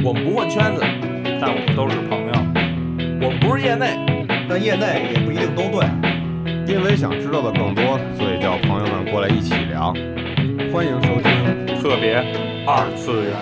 我们不混圈子， 但我们都是朋友。 我们不是业内， 但业内也不一定都对。 因为想知道的更多，所以叫朋友们过来一起聊。欢迎收听特别二次元。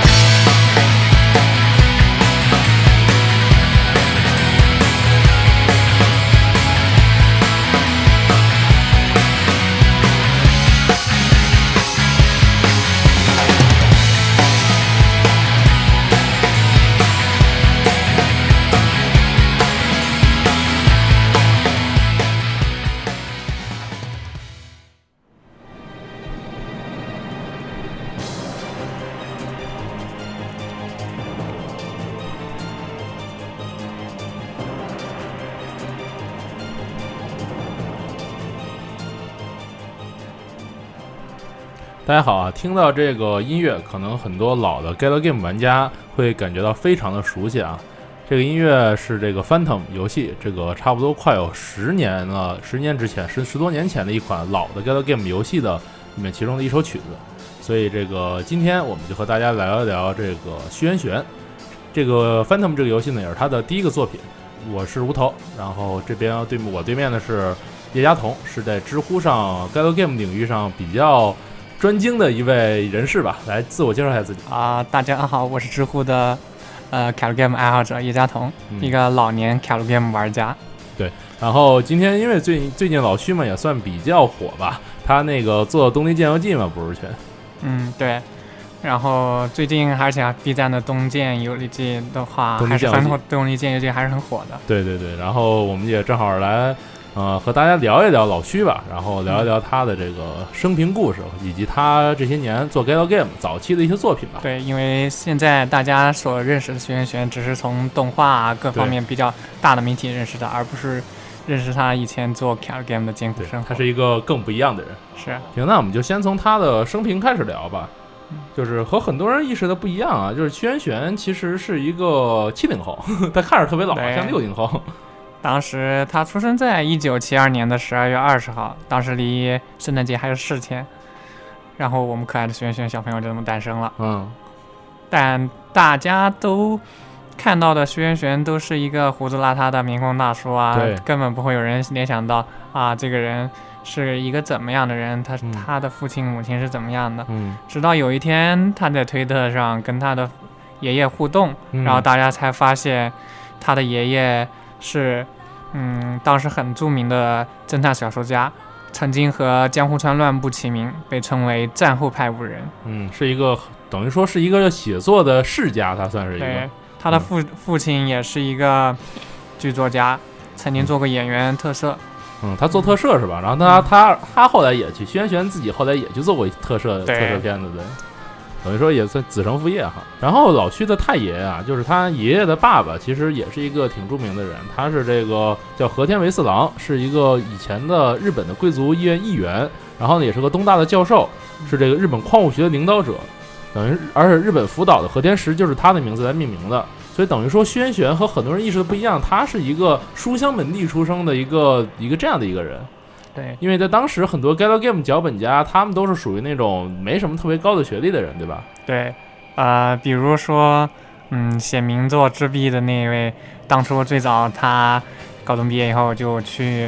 大家好啊！听到这个音乐，可能很多老的 Galgame 玩家会感觉到非常的熟悉啊。这个音乐是这个 Phantom 游戏，这个差不多快有10年了，10年之前，十多年前的一款老的 Galgame 游戏的里面其中的一首曲子。所以这个今天我们就和大家聊一聊这个虚渊玄。这个 Phantom 这个游戏呢，也是他的第一个作品。我是无头，然后这边我对面的是叶嘉彤，是在知乎上 Galgame 领域上比较专精的一位人士吧，来自我介绍一下自己大家好，我是知乎的Galgame 爱好者叶嘉彤，一个老年 Galgame 玩家。 对，然后今天因为最近老虚嘛也算比较火吧，他那个做东帝剑游记嘛不是全， 对。然后最近而且 B 站的东剑游记的话，还是东帝剑游记还是很火的。 对，然后我们也正好来和大家聊一聊老虚吧，然后聊一聊他的这个生平故事，以及他这些年做 Galgame 早期的一些作品吧。 对，因为现在大家所认识的虚渊玄只是从动画各方面比较大的媒体认识的，而不是认识他以前做 Galgame 的艰苦生活。 他是一个更不一样的人。 是。 行，那我们就先从他的生平开始聊吧。就是和很多人意识的不一样啊，就是虚渊玄其实是一个70后，他看着特别老，像60后。 当时他出生在1972年的12月20号，当时离圣诞节还有4天，然后我们可爱的虚渊玄小朋友就这么诞生了。但大家都看到的虚渊玄都是一个胡子邋遢的民工大叔啊，根本不会有人联想到这个人是一个怎么样的人，他的父亲母亲是怎么样的。直到有一天他在推特上跟他的爷爷互动，然后大家才发现他的爷爷是当时很著名的侦探小说家，曾经和江户川乱步齐名，被称为战后派五人。 是一个等于说是一个写作的世家，他算是一个。 对，他的父亲也是一个剧作家，曾经做过演员特摄。 他做特摄是吧？然后他后来也去，虚渊玄自己后来也去做过特摄片子，对，等于说也算子承父业哈。然后老虚的太爷啊，就是他爷爷的爸爸，其实也是一个挺著名的人，他是这个叫和田维四郎，是一个以前的日本的贵族医院议员，然后呢也是个东大的教授，是这个日本矿物学的领导者，等于而且日本福岛的和田石就是他的名字来命名的。所以等于说虚渊玄和很多人意识的不一样，他是一个书香门第出生的一个这样的一个人。 对， 因为在当时很多 Galgame 脚本家他们都是属于那种没什么特别高的学历的人，对吧？ 对，比如说写名作之壁的那位，当初最早他高中毕业以后就去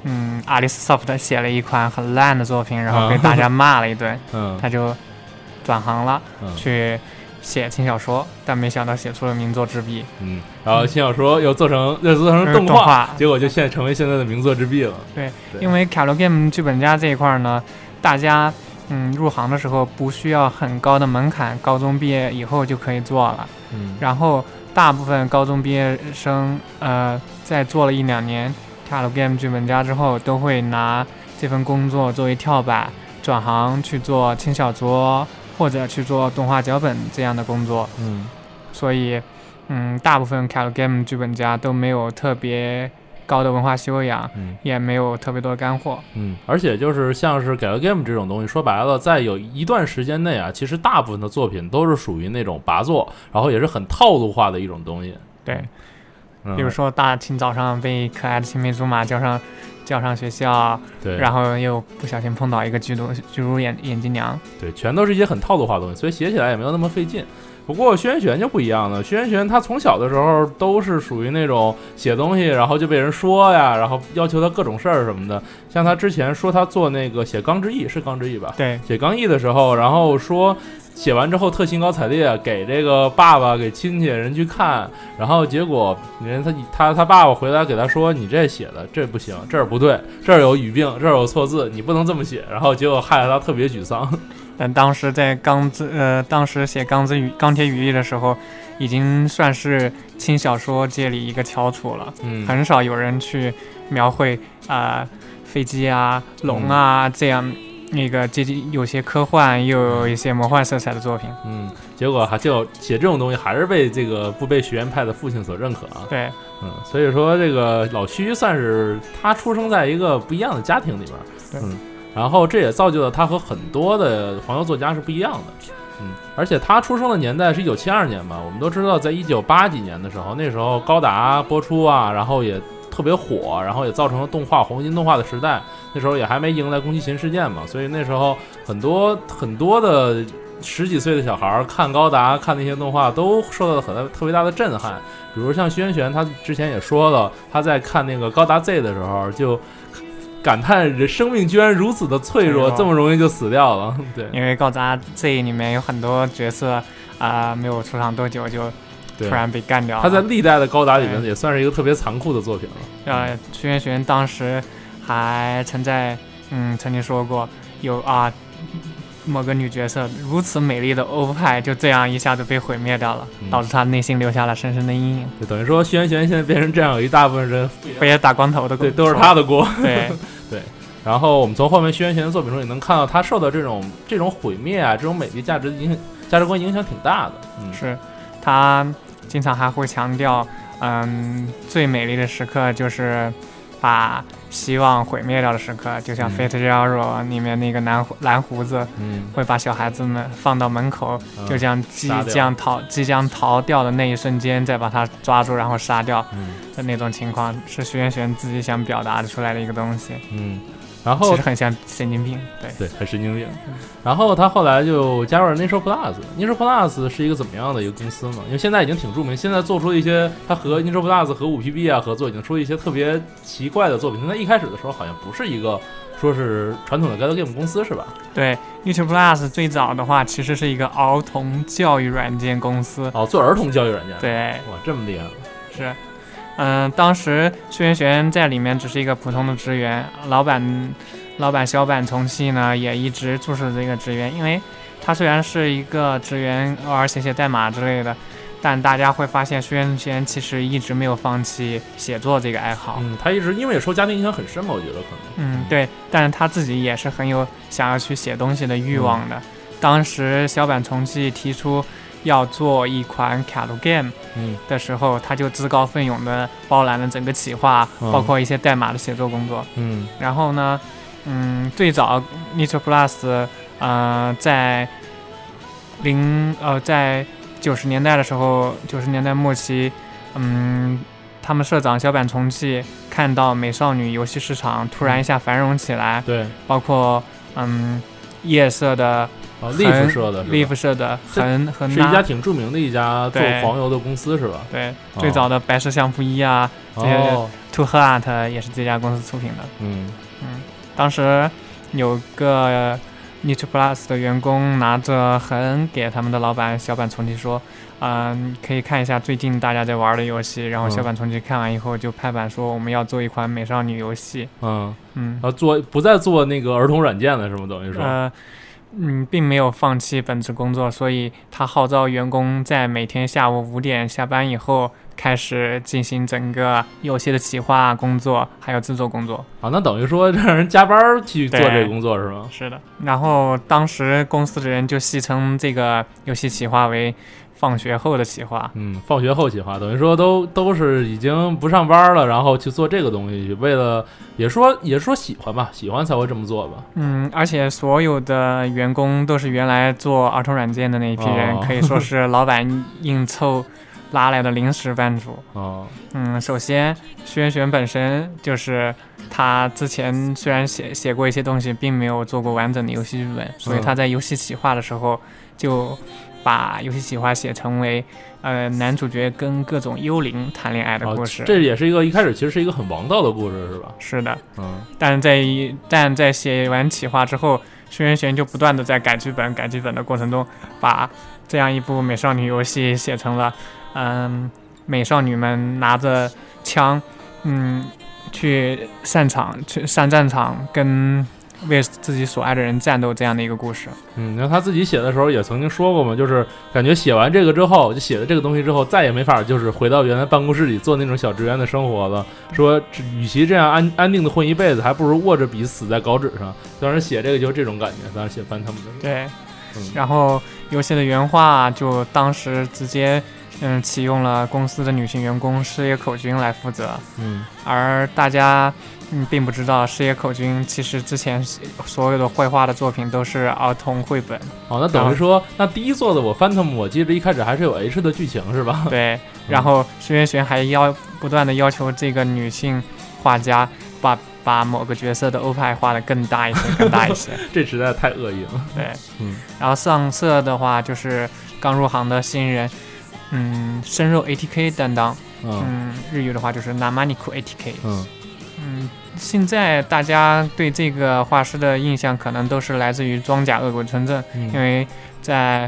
Alicesoft 写了一款很烂的作品，然后被大家骂了一顿，他就转行了，去写轻小说，但没想到写出了名作之壁。 然后轻小说又做成动画，结果就成为现在的名作之壁了。 对，因为 Galgame 剧本家这一块呢，大家入行的时候不需要很高的门槛，高中毕业以后就可以做了。然后大部分高中毕业生在做了1-2年 Galgame 剧本家之后，都会拿这份工作作为跳板，转行去做轻小说或者去做动画脚本这样的工作。所以大部分 Galgame 剧本家都没有特别高的文化修养，也没有特别多的干货。 而且就是像是 Galgame 这种东西，说白了在有一段时间内啊，其实大部分的作品都是属于那种拔作，然后也是很套路化的一种东西。 对，比如说大清早上被可爱的青梅竹马叫上学校， 对， 然后又不小心碰到一个巨乳眼镜娘， 对，全都是一些很套路化的东西，所以写起来也没有那么费劲。不不过轩辕玄就不一样了，轩辕玄他从小的时候都是属于那种写东西，然后就被人说呀，然后要求他各种事儿什么的。像他之前说他做那个写《钢之翼》，是《钢之翼》吧？ 对， 写《钢翼》的时候，然后说写完之后特兴高采烈给这个爸爸给亲戚人去看，然后结果人他爸爸回来给他说，你这写的这不行，这儿不对，这儿有语病，这儿有错字，你不能这么写，然后结果害得他特别沮丧。 但当时在当时写钢铁羽翼的时候，已经算是轻小说界里一个翘楚了，很少有人去描绘飞机啊、龙啊这样那个有些科幻又有一些魔幻色彩的作品。 结果就写这种东西还是被这个不被学院派的父亲所认可啊。 对， 所以说这个老须算是他出生在一个不一样的家庭里边，然后这也造就了他和很多的黄油作家是不一样的。而且他出生的年代是1972年嘛，我们都知道，在1980几年的时候，那时候高达播出啊，然后也特别火，然后也造成了黄金动画的时代。那时候也还没迎来宫崎勤事件嘛，所以那时候很多的10几岁的小孩看高达、看那些动画都受到了特别大的震撼。比如像轩辕玄，他之前也说了，他在看那个高达 Z 的时候就感叹人生命居然如此的脆弱，这么容易就死掉了。对， 因为高达 Z 里面有很多角色没有出场多久就突然被干掉了。 他在历代的高达里面也算是一个特别残酷的作品了。 轩辕玄当时还曾经说过，有某个女角色如此美丽的欧派就这样一下子被毁灭掉了，导致他内心留下了深深的阴影。 就等于说轩辕玄现在变成这样，有一大部分人被也打光头的， 对，都是他的锅。 对对。然后我们从后面轩辕玄的作品中也能看到，他受到这种毁灭啊，这种美丽价值观影响挺大的。 是他经常还会强调，最美丽的时刻就是把希望毁灭掉的时刻，就像《Fate Zero》里面那个蓝胡子，会把小孩子们放到门口，就这样即将逃掉的那一瞬间，再把他抓住，然后杀掉的那种情况，是轩辕玄自己想表达出来的一个东西。 然后其实很像神经病， 对，很神经病。然后他后来就加入了 Nitro Plus。Nitro Plus 是一个怎么样的一个公司呢？因为现在已经挺著名，现在做出了一些，他和 Nitro Plus 和5PB 合作，已经出了一些特别奇怪的作品。他一开始的时候好像不是一个说是传统的 Gal Game 公司是吧？ 对 ，Nitro Plus 最早的话其实是一个儿童教育软件公司。 做儿童教育软件。 对， 哇，这么厉害。 是。当时轩辕玄在里面只是一个普通的职员，老板小坂重纪呢也一直注视这个职员，因为他虽然是一个职员，偶尔写代码之类的，但大家会发现轩辕玄其实一直没有放弃写作这个爱好。 他一直因为也受家庭影响很深嘛，我觉得可能。 对，但是他自己也是很有想要去写东西的欲望的。当时小坂重纪提出要做一款卡路 game 的时候，他就自告奋勇的包揽了整个企划，包括一些代码的写作工作。然后呢，最早 Nitro Plus 在90年代的时候，90年代末期，他们社长小坂重纪看到美少女游戏市场突然一下繁荣起来， 对， 包括夜色的。Leaf 社的很是一家挺著名的一家做黄油的公司是吧？ 对，最早的白石相扑一啊，这些 To Heart 也是这家公司出品的。当时有个 Nitro Plus 的员工拿着横给他们的老板小坂重纪说，可以看一下最近大家在玩的游戏。然后小坂重纪看完以后就拍板说，我们要做一款美少女游戏。 不再做那个儿童软件了是吗？等于说。 并没有放弃本职工作，所以他号召员工在每天下午5点下班以后开始进行整个游戏的企划工作，还有制作工作。 那等于说让人加班去做这个工作是吗？ 是的。然后当时公司的人就戏称这个游戏企划为放学后的企划。 放学后企划等于说都是已经不上班了，然后去做这个东西，为了也说喜欢吧，喜欢才会这么做吧。 而且所有的员工都是原来做儿童软件的那一批人，可以说是老板硬凑拉来的临时班主。首先轩辕玄本身就是他之前虽然写过一些东西，并没有做过完整的游戏剧本，所以他在游戏企划的时候就把游戏企划写成为男主角跟各种幽灵谈恋爱的故事。 这也是一开始其实是一个很王道的故事，是吧？ 是的，但在写完企划之后，轩辕玄就不断的在改剧本的过程中，把这样一部美少女游戏写成了美少女们拿着枪去上战场跟为自己所爱的人战斗这样的一个故事。 那他自己写的时候也曾经说过嘛，就是感觉写完这个之后，就写了这个东西之后，再也没法就是回到原来办公室里做那种小职员的生活了。说与其这样安定的混一辈子，还不如握着笔死在稿纸上。当时写这个就是这种感觉，当时写翻他们的。 对，然后游戏的原画就当时直接启用了公司的女性员工矢野口君来负责。而大家并不知道矢野口君其实之前所有的绘画的作品都是儿童绘本。 那等于说那第一作的我 Phantom 我记得一开始还是有 H 的剧情是吧？ 对，然后轩辕玄还不断的要求这个女性画家把某个角色的欧派画得更大一些这实在太恶意了。 对，然后上色的话就是刚入行的新人生肉 ATK 担当，日语的话就是 Namaniku ATK。现在大家对这个画师的印象可能都是来自于装甲恶鬼村镇，因为在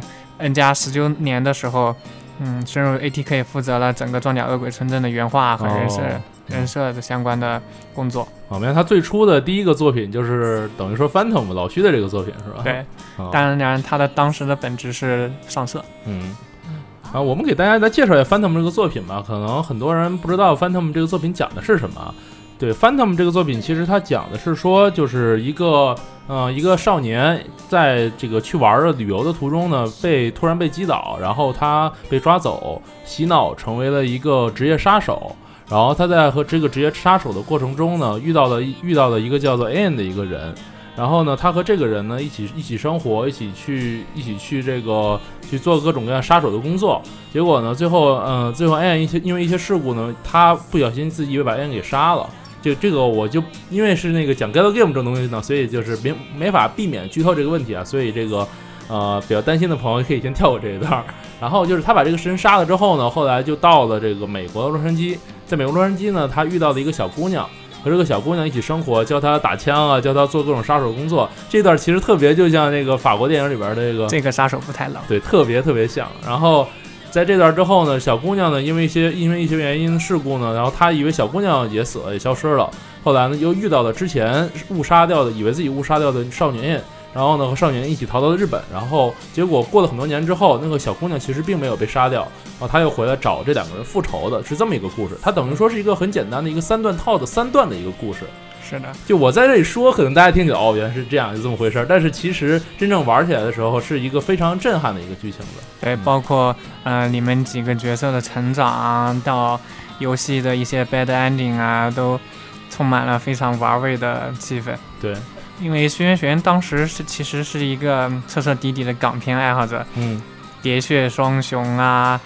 N+19年的时候，深入 ATK 负责了整个装甲恶鬼村镇的原画和人设的相关的工作。 明白，他最初的第一个作品就是等于说 Phantom 老徐的这个作品是吧？ 对，当然他的当时的本质是上色。 我们给大家来介绍一下 Phantom 这个作品吧，可能很多人不知道 Phantom 这个作品讲的是什么。对 Phantom 这个作品，其实它讲的是说，就是一个少年在这个去玩的旅游的途中呢，突然被击倒，然后他被抓走，洗脑成为了一个职业杀手。然后他在和这个职业杀手的过程中呢，遇到了一个叫做 Anne 的一个人。然后呢，他和这个人呢一起生活，一起去这个去做各种各样杀手的工作。结果呢，最后 Anne 因为一些事故呢，他不小心自己把 Anne 给杀了。这个我就因为是那个讲 Gal Game 这种东西呢，所以就是没法避免剧透这个问题啊，所以这个比较担心的朋友可以先跳过这一段。然后就是他把这个人杀了之后呢，后来就到了这个美国的洛杉矶，在美国洛杉矶呢，他遇到了一个小姑娘，和这个小姑娘一起生活，教她打枪啊，教她做各种杀手工作。这段其实特别就像那个法国电影里边的这个杀手不太冷， 对，特别像。然后在这段之后呢，小姑娘呢因为一些原因事故呢，然后她以为小姑娘也死了，也消失了。后来呢又遇到了之前以为自己误杀掉的少女印，然后呢和少女印一起逃到了日本。然后结果过了很多年之后，那个小姑娘其实并没有被杀掉，然后她又回来找这两个人复仇的，是这么一个故事。它等于说是一个很简单的一个3段的一个故事。 是的， 就我在这里说，可能大家听起来原来是这样，就这么回事。但是其实真正玩起来的时候，是一个非常震撼的一个剧情的。 对，包括你们几个角色的成长到游戏的一些 bad ending 啊，都充满了非常玩味的气氛。 对， 因为轩辕玄当时其实是一个彻彻底底的港片爱好者，喋血双雄啊，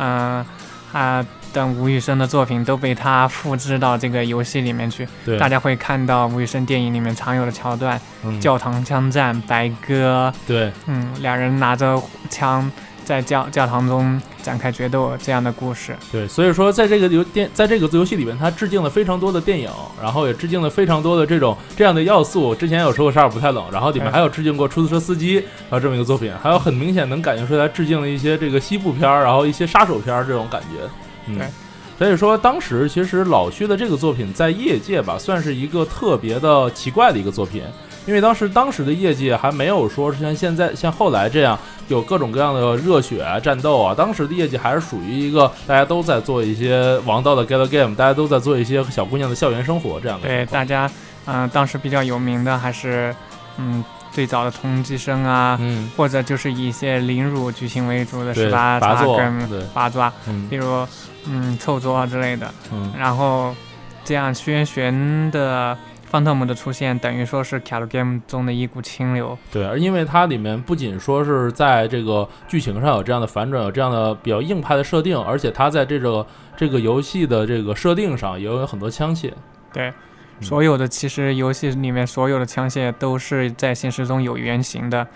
等吴宇森的作品都被他复制到这个游戏里面去。 对， 大家会看到吴宇森电影里面常有的桥段，教堂枪战、白鸽， 对， 两人拿着枪在教堂中展开决斗这样的故事。 对，所以说在这个游戏里面，它致敬了非常多的电影，然后也致敬了非常多的这样的要素。之前有说过杀手不太冷，然后里面还有致敬过出租车司机这么一个作品，还有很明显能感觉出来致敬了一些这个西部片，然后一些杀手片这种感觉。 对， 所以说当时其实老徐的这个作品在业界吧，算是一个特别的奇怪的一个作品，因为当时的业界还没有说像后来这样有各种各样的热血战斗啊，当时的业界还是属于一个大家都在做一些王道的 Gal Game， 大家都在做一些小姑娘的校园生活这样的。 对，大家当时比较有名的还是最早的同级生啊，或者就是以一些凌辱剧情为主的18叉跟八爪，比如臭作之类的。然后这样轩辕玄的Phantom的出现等于说是 Gal Game 中的一股清流。对， 而因为它里面不仅说是在这个剧情上有这样的反转，有这样的比较硬派的设定，而且它在这个游戏的这个设定上也有很多枪械。 对，其实游戏里面所有的枪械都是在现实中有原型的，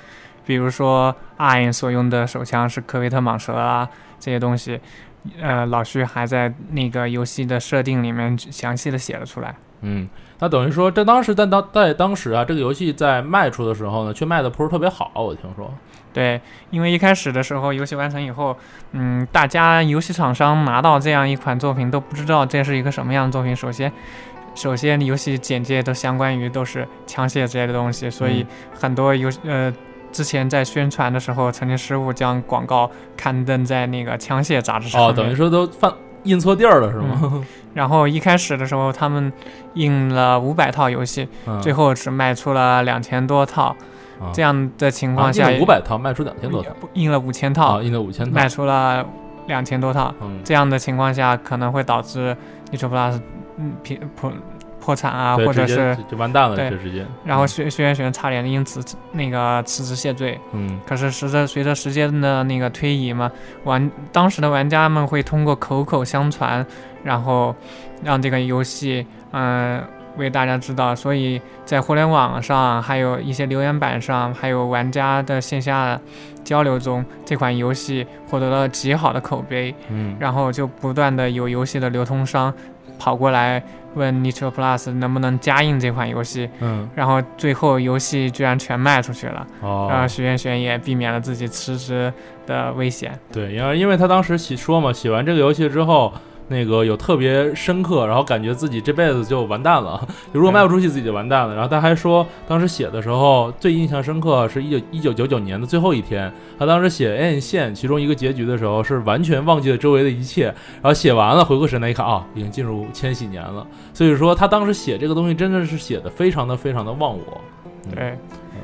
比如说AIN所用的手枪是科威特蟒蛇啊，这些东西，老徐还在那个游戏的设定里面详细的写了出来。 那等于说在当时啊，这个游戏在卖出的时候呢，却卖的不是特别好，我听说。 对，因为一开始的时候游戏完成以后，大家游戏厂商拿到这样一款作品都不知道这是一个什么样的作品。首先游戏简介都相关于都是枪械之类的东西，所以很多之前在宣传的时候曾经失误将广告刊登在那个枪械杂志上面。 等于说都印错地儿了是吗？ 然后一开始的时候他们印了500套游戏，最后只卖出了2000多套。这样的情况下， 印了500套卖出2000多套， 印了5000套， 印了5000套， 卖出了2000多套。这样的情况下可能会导致 Nitro Plus 破产啊，或者是就完蛋了，这直接。 然后轩辕差点因此那个辞职谢罪。可是随着时间的那个推移嘛，当时的玩家们会通过口口相传，然后让这个游戏为大家知道，所以在互联网上，还有一些留言板上，还有玩家的线下交流中，这款游戏获得了极好的口碑。然后就不断的有游戏的流通商跑过来问 Nitro Plus 能不能加印这款游戏。然后最后游戏居然全卖出去了。然后徐辕也避免了自己辞职的危险。 对，因为他当时说嘛，写完这个游戏之后，那个有特别深刻，然后感觉自己这辈子就完蛋了，如果卖不出去自己就完蛋了。然后他还说当时写的时候最印象深刻是1999年的最后一天，他当时写 N 线其中一个结局的时候是完全忘记了周围的一切，然后写完了回过神来一看已经进入千禧年了。所以说他当时写这个东西真的是写的非常的忘我。 对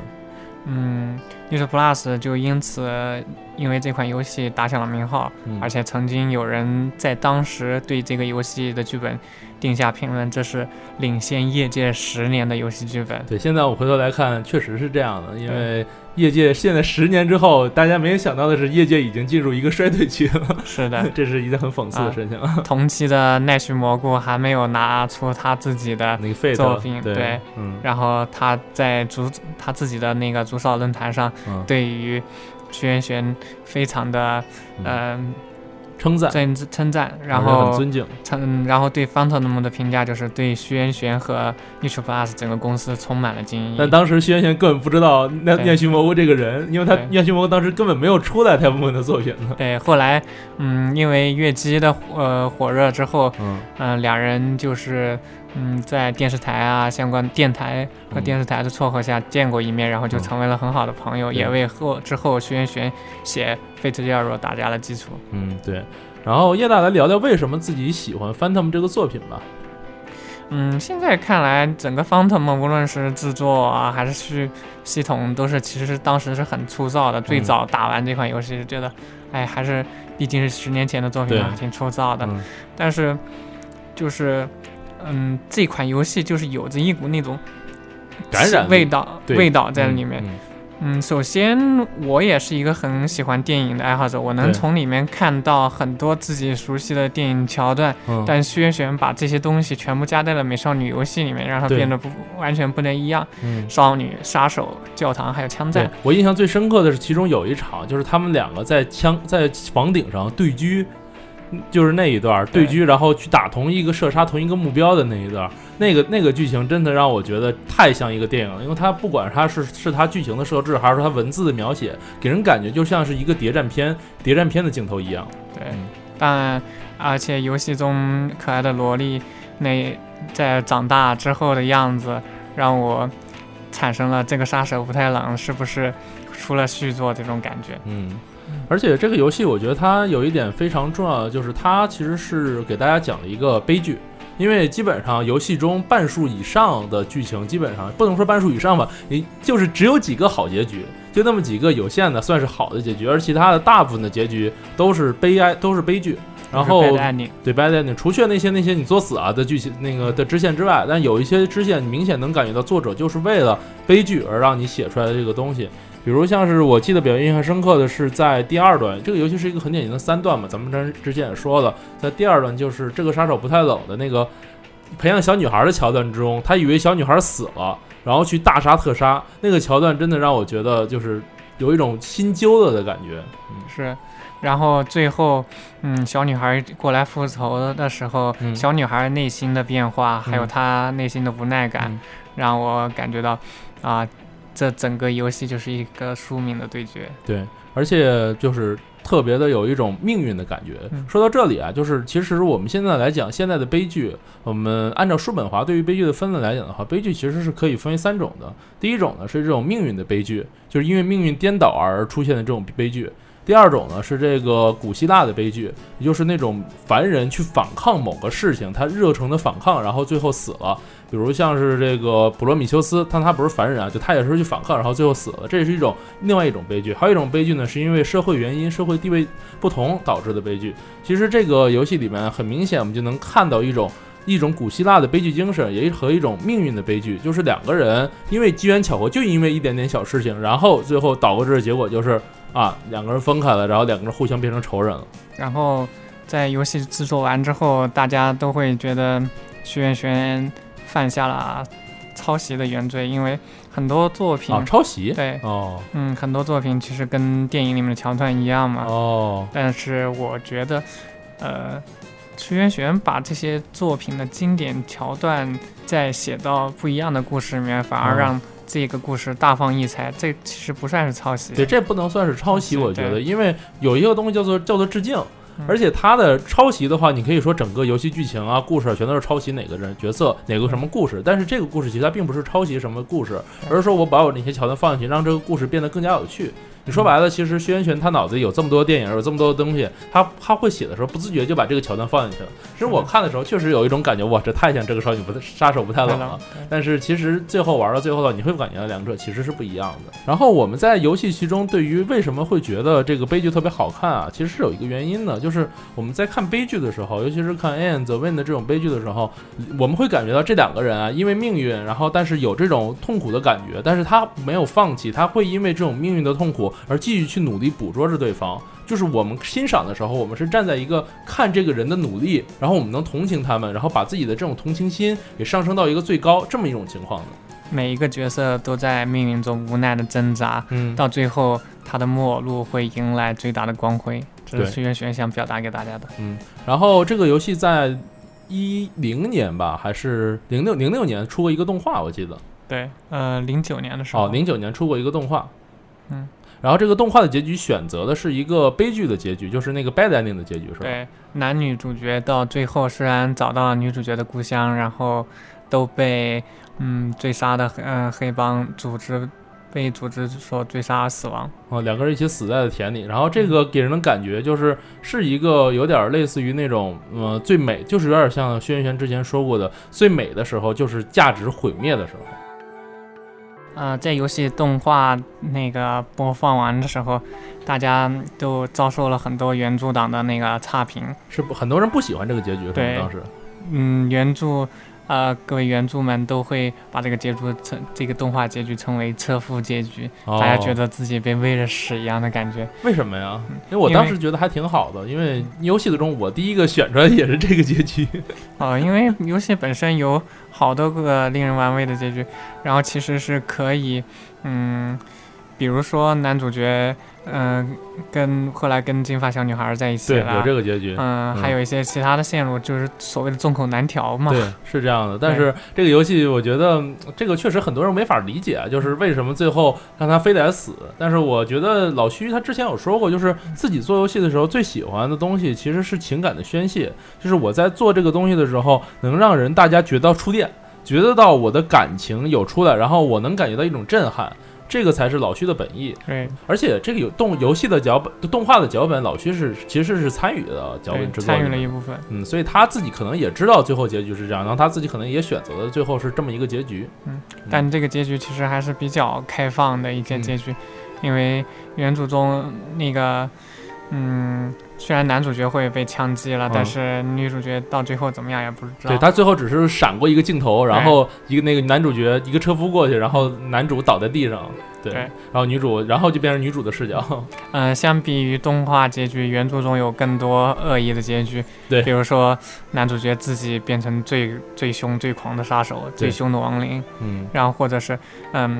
Nitro Plus 就因为这款游戏打响了名号，而且曾经有人在当时对这个游戏的剧本定下评论，这是领先业界10年的游戏剧本。 对，现在我回头来看确实是这样的，因为业界现在10年之后，大家没有想到的是业界已经进入一个衰退期了。 是的， 这是一件很讽刺的事情。 同期的奈绪蘑菇还没有拿出他自己的作品，对，然后他在他自己的那个主扫论坛上，对于徐辕非常的称赞，然后很尊敬， 然后对 Phantom 的评价就是对徐辕和 Nitro Plus 整个公司充满了敬意。 但当时徐辕根本不知道奈绪蘑菇这个人，因为他奈绪蘑菇当时根本没有出来太部分的作品呢。 对，后来因为月姬的火热之后，两人就是在电视台啊相关电台和电视台的撮合下见过一面，然后就成为了很好的朋友，也为之后徐辕写Fate Zero打下了基础。 对。然后叶大来聊聊为什么自己喜欢 Phantom 这个作品吧。 现在看来整个 Phantom 无论是制作啊还是系统都是其实当时是很粗糙的。最早打完这款游戏觉得还是毕竟是10年前的作品挺粗糙的。但是就是这款游戏就是有着一股那种感染味道在里面。首先我也是一个很喜欢电影的爱好者，我能从里面看到很多自己熟悉的电影桥段，但徐辕把这些东西全部加在了美少女游戏里面，让它变得完全不能一样。少女、杀手、教堂还有枪战。 我印象最深刻的是其中有一场，就是他们两个在房顶上对狙，就是那一段对狙，然后去打射杀同一个目标的那一段，那个剧情真的让我觉得太像一个电影了，因为它不管它是它剧情的设置，还是说它文字的描写，给人感觉就像是一个谍战片的镜头一样。 对，当然，而且游戏中可爱的萝莉在长大之后的样子，让我产生了这个杀手不太冷是不是出了续作这种感觉。 而且这个游戏我觉得它有一点非常重要的，就是它其实是给大家讲了一个悲剧。因为基本上游戏中半数以上的剧情，基本上不能说半数以上吧，你就是只有几个好结局，就那么几个有限的算是好的结局，而其他的大部分的结局都是悲剧。然后对 bad ending， 除却那些你作死啊的剧情的支线之外，但有一些支线明显能感觉到作者就是为了悲剧而让你写出来的这个东西。比如像是我记得比较印象深刻的是在第2段，这个游戏是一个很典型的3段嘛，咱们之前也说了，在第2段就是这个杀手不太冷的那个培养小女孩的桥段之中，他以为小女孩死了，然后去大杀特杀，那个桥段真的让我觉得就是有一种心揪了的感觉。 是。然后最后，小女孩过来复仇的时候，小女孩内心的变化，还有她内心的无奈感，让我感觉到，这整个游戏就是一个宿命的对决。 对，而且就是特别的有一种命运的感觉。说到这里啊，就是其实我们现在来讲，现在的悲剧，我们按照叔本华对于悲剧的分类来讲的话，悲剧其实是可以分为3种的。第一种呢是这种命运的悲剧，就是因为命运颠倒而出现的这种悲剧。第二种呢是这个古希腊的悲剧，也就是那种凡人去反抗某个事情，他热诚的反抗，然后最后死了。比如像是这个普罗米修斯，但他不是凡人啊，就他也是去反抗，然后最后死了，这是另外一种悲剧。还有一种悲剧呢，是因为社会原因、社会地位不同导致的悲剧。其实这个游戏里面很明显，我们就能看到一种古希腊的悲剧精神，也和一种命运的悲剧，就是2个人因为机缘巧合，就因为一点点小事情，然后最后导致的结果就是2个人分开了，然后2个人互相变成仇人了。 然后在游戏制作完之后，大家都会觉得徐元玄犯下了抄袭的原罪，因为很多作品抄袭， 对很多作品其实跟电影里面的桥段一样嘛。但是我觉得徐元玄把这些作品的经典桥段再写到不一样的故事里面，反而让这个故事大放异彩，这其实不算是抄袭。 对，这不能算是抄袭，我觉得，因为有一个东西叫做致敬。而且它的抄袭的话，你可以说整个游戏剧情啊、故事全都是抄袭哪个人角色、哪个什么故事。但是这个故事其实它并不是抄袭什么故事，而是说我把我那些桥段放进去，让这个故事变得更加有趣。你说白了，其实徐元玄他脑子里有这么多电影，有这么多的东西，他会写的时候不自觉就把这个桥段放进去了。其实我看的时候确实有一种感觉，哇，这太像这个杀手不太冷了。但是其实最后玩到最后的，你会感觉到两者其实是不一样的。然后我们在游戏其中对于为什么会觉得这个悲剧特别好看啊，其实是有一个原因的，就是我们在看悲剧的时候，尤其是看 And the Wind 的这种悲剧的时候，我们会感觉到这2个人啊，因为命运，然后但是有这种痛苦的感觉，但是他没有放弃，他会因为这种命运的痛苦而继续去努力捕捉着对方。就是我们欣赏的时候，我们是站在一个看这个人的努力，然后我们能同情他们，然后把自己的这种同情心也上升到一个最高这么一种情况的。 每一个角色都在命运中无奈的挣扎，到最后他的末路会迎来最大的光辉，这是徐元玄想表达给大家的。 然后这个游戏在10年吧，还是06年出过一个动画，我记得。 对，09年的时候。 09年出过一个动画。然后这个动画的结局选择的是一个悲剧的结局，就是那个 bad ending 的结局，是吧？ 对，男女主角到最后虽然找到了女主角的故乡，然后都被追杀的黑帮被组织所追杀而死亡。 2个人一起死在了田里。然后这个给人的感觉是一个有点类似于那种最美，就是有点像薛元玄之前说过的，最美的时候就是价值毁灭的时候。 在游戏动画那个播放完的时候，大家都遭受了很多原著党的那个差评， 是很多人不喜欢这个结局。 对， 当时原著各位原著们都会把这个动画结局称为车夫结局，大家觉得自己被喂了屎一样的感觉。 为什么呀？因为我当时觉得还挺好的，因为游戏中我第一个选出来也是这个结局。 因为游戏本身有好多个令人玩味的结局，然后其实是可以比如说男主角后来跟金发小女孩在一起了， 对，有这个结局。 还有一些其他的线路，就是所谓的众口难调嘛。 对，是这样的。但是这个游戏我觉得这个确实很多人没法理解，就是为什么最后让他非得死。但是我觉得老徐他之前有说过，就是自己做游戏的时候最喜欢的东西其实是情感的宣泄，就是我在做这个东西的时候能让大家觉得触电，觉得到我的感情有出来，然后我能感觉到一种震撼。这个才是老徐的本意。 对， 而且这个游戏的脚本、动画的脚本，老徐其实是参与的脚本制作， 参与了一部分。 所以他自己可能也知道最后结局是这样，然后他自己可能也选择了最后是这么一个结局。 但这个结局其实还是比较开放的一个结局，因为原著中那个虽然男主角会被枪击了，但是女主角到最后怎么样也不知道。 对，他最后只是闪过一个镜头，然后那个男主角一个车夫过去，然后男主倒在地上，对，然后就变成女主的视角。 相比于动画结局，原著中有更多恶意的结局。 对， 比如说男主角自己变成最凶最狂的杀手，最凶的亡灵。然后或者是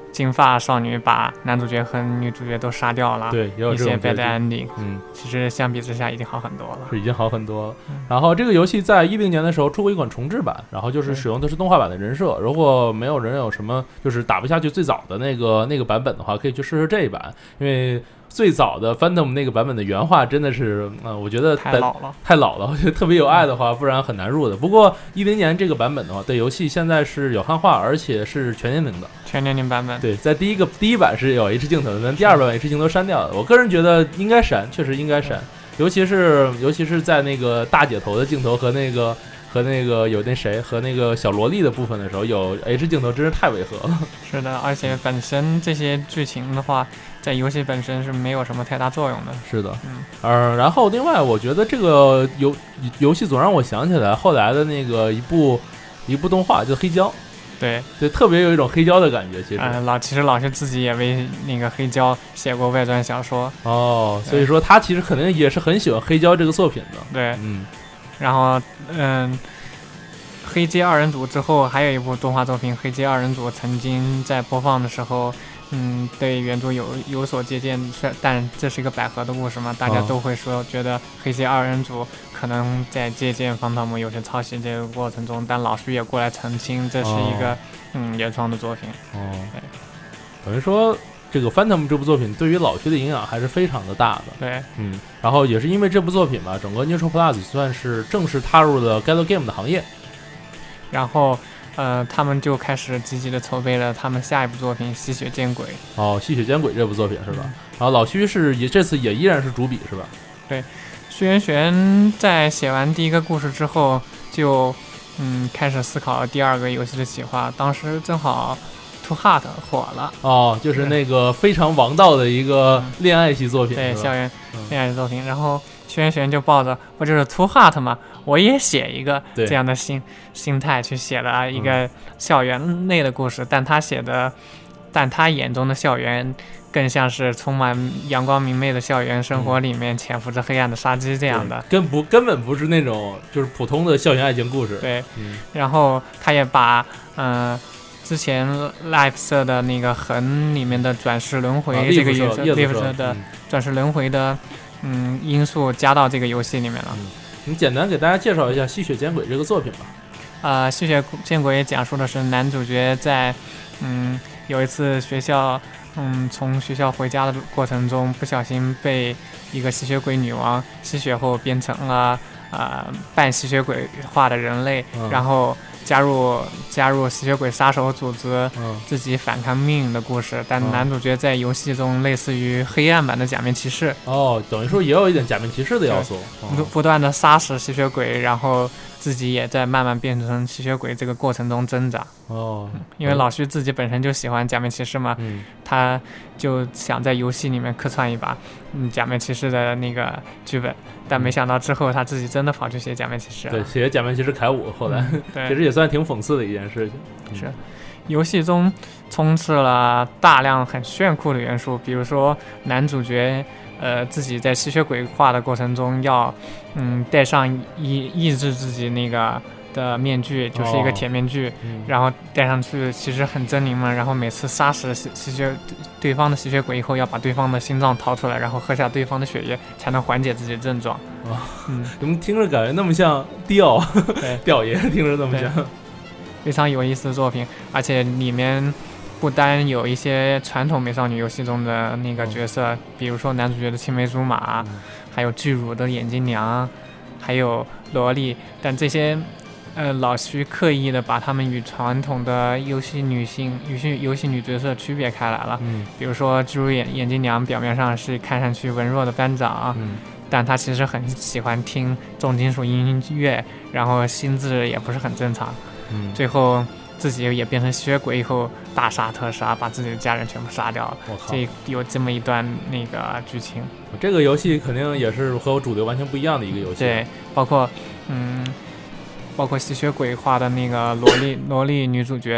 金发少女把男主角和女主角都杀掉了， 对，也有这种一些 bad ending。其实相比之下已经好很多了， 是已经好很多了。然后这个游戏在2010年的时候出过一款重制版，然后就是使用的是动画版的人设。如果没有人有什么就是打不下去最早的那个版本的话，可以去试试这一版，因为最早的 Phantom 那个版本的原画真的是，我觉得太老了，我觉得特别有爱的话，不然很难入的。不过2010年这个版本的话，对游戏现在是有汉化，而且是全年龄的， 全年龄版本。 对，在第一版是有 H 镜头的，但第2版 H 镜头删掉了。我个人觉得应该删，确实应该删，尤其是在那个大姐头的镜头和那个有那谁和那个小萝莉的部分的时候，有 H 镜头真是太违和了。是的， 而且本身这些剧情的话，在游戏本身是没有什么太大作用的。 是的，然后另外我觉得这个游戏总让我想起来后来的那个一部动画，就黑胶。对，特别有一种黑胶的感觉。其实老师自己也为那个黑胶写过外传小说哦，所以说他其实肯定也是很喜欢黑胶这个作品的。 对，然后黑街二人组之后还有一部动画作品，黑街二人组曾经在播放的时候，对原著有所借鉴，但这是一个百合的故事嘛，大家都会说觉得黑街二人组可能在借鉴方特姆有些抄袭这个过程中，但老徐也过来澄清，这是一个原创的作品。对， 等于说这个 Phantom 这部作品对于老徐的影响还是非常的大的。 对， 然后也是因为这部作品吧，整个 Neutral Plus 算是正式踏入了 Gallo Game 的行业。 然后他们就开始积极的筹备了他们下一部作品《吸血见鬼》。 吸血见鬼这部作品是吧？然后老徐这次也依然是主笔是吧？ 对，徐元玄在写完第一个故事之后，就开始思考第二个游戏的企划。当时正好 Too Hot 火了就是那个非常王道的一个恋爱系作品， 对，校园恋爱作品。然后徐元玄就抱着不就是 Too Hot 嘛，我也写一个这样的心态去写了一个校园内的故事，但他眼中的校园更像是充满阳光明媚的校园生活里面潜伏着黑暗的杀机这样的， 根本不是那种就是普通的校园爱情故事。 对，然后他也把之前 Life 社的那个横里面的转世轮回这个颜色，Life 社的转世轮回的因素加到这个游戏里面了。 你简单给大家介绍一下《吸血见鬼》这个作品吧。 《吸血见鬼》讲述的是男主角在有一次从学校回家的过程中，不小心被一个吸血鬼女王吸血后变成了半吸血鬼化的人类，然后加入吸血鬼杀手组织，自己反抗命运的故事。但男主角在游戏中类似于黑暗版的假面骑士。 等于说也有一点假面骑士的要素， 不断的杀死吸血鬼，然后自己也在慢慢变成吸血鬼这个过程中挣扎。因为老徐自己本身就喜欢假面骑士嘛，他就想在游戏里面客串一把假面骑士的那个剧本，但没想到之后他自己真的跑去写假面骑士了。 对，写假面骑士凯伍，后来其实也算挺讽刺的一件事情。 是，游戏中充斥了大量很炫酷的元素，比如说男主角自己在吸血鬼化的过程中要戴上抑制自己那个的面具，就是一个铁面具，然后戴上去其实很狰狞嘛，然后每次杀死对方的吸血鬼以后，要把对方的心脏掏出来，然后喝下对方的血液，才能缓解自己的症状。 怎么听着感觉那么像吊爷，听着那么像， 非常有意思的作品。而且里面不单有一些传统美少女游戏中的那个角色，比如说男主角的青梅竹马，还有巨乳的眼镜娘，还有萝莉，但这些老徐刻意的把他们与传统的游戏女角色区别开来了。比如说巨乳眼镜娘表面上是看上去文弱的班长，但她其实很喜欢听重金属音乐，然后心智也不是很正常。最后自己也变成吸血鬼以后大杀特杀，把自己的家人全部杀掉了。这有这么一段那个剧情。 这个游戏肯定也是和我主流完全不一样的一个游戏。 对，包括吸血鬼化的那个萝莉女主角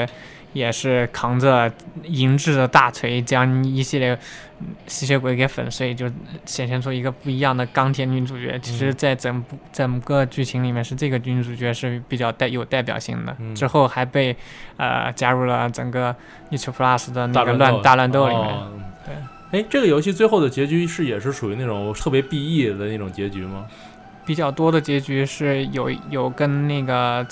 也是扛着银质的大锤将一系列吸血鬼给粉碎，就显现出一个不一样的钢铁女主角。其实在整个剧情里面是这个女主角是比较有代表性的，之后还被加入了整个 Nitro Plus 的那个大乱斗里面。 对，这个游戏最后的结局也是属于那种特别 BE 的那种结局吗？ 比较多的结局是有跟那个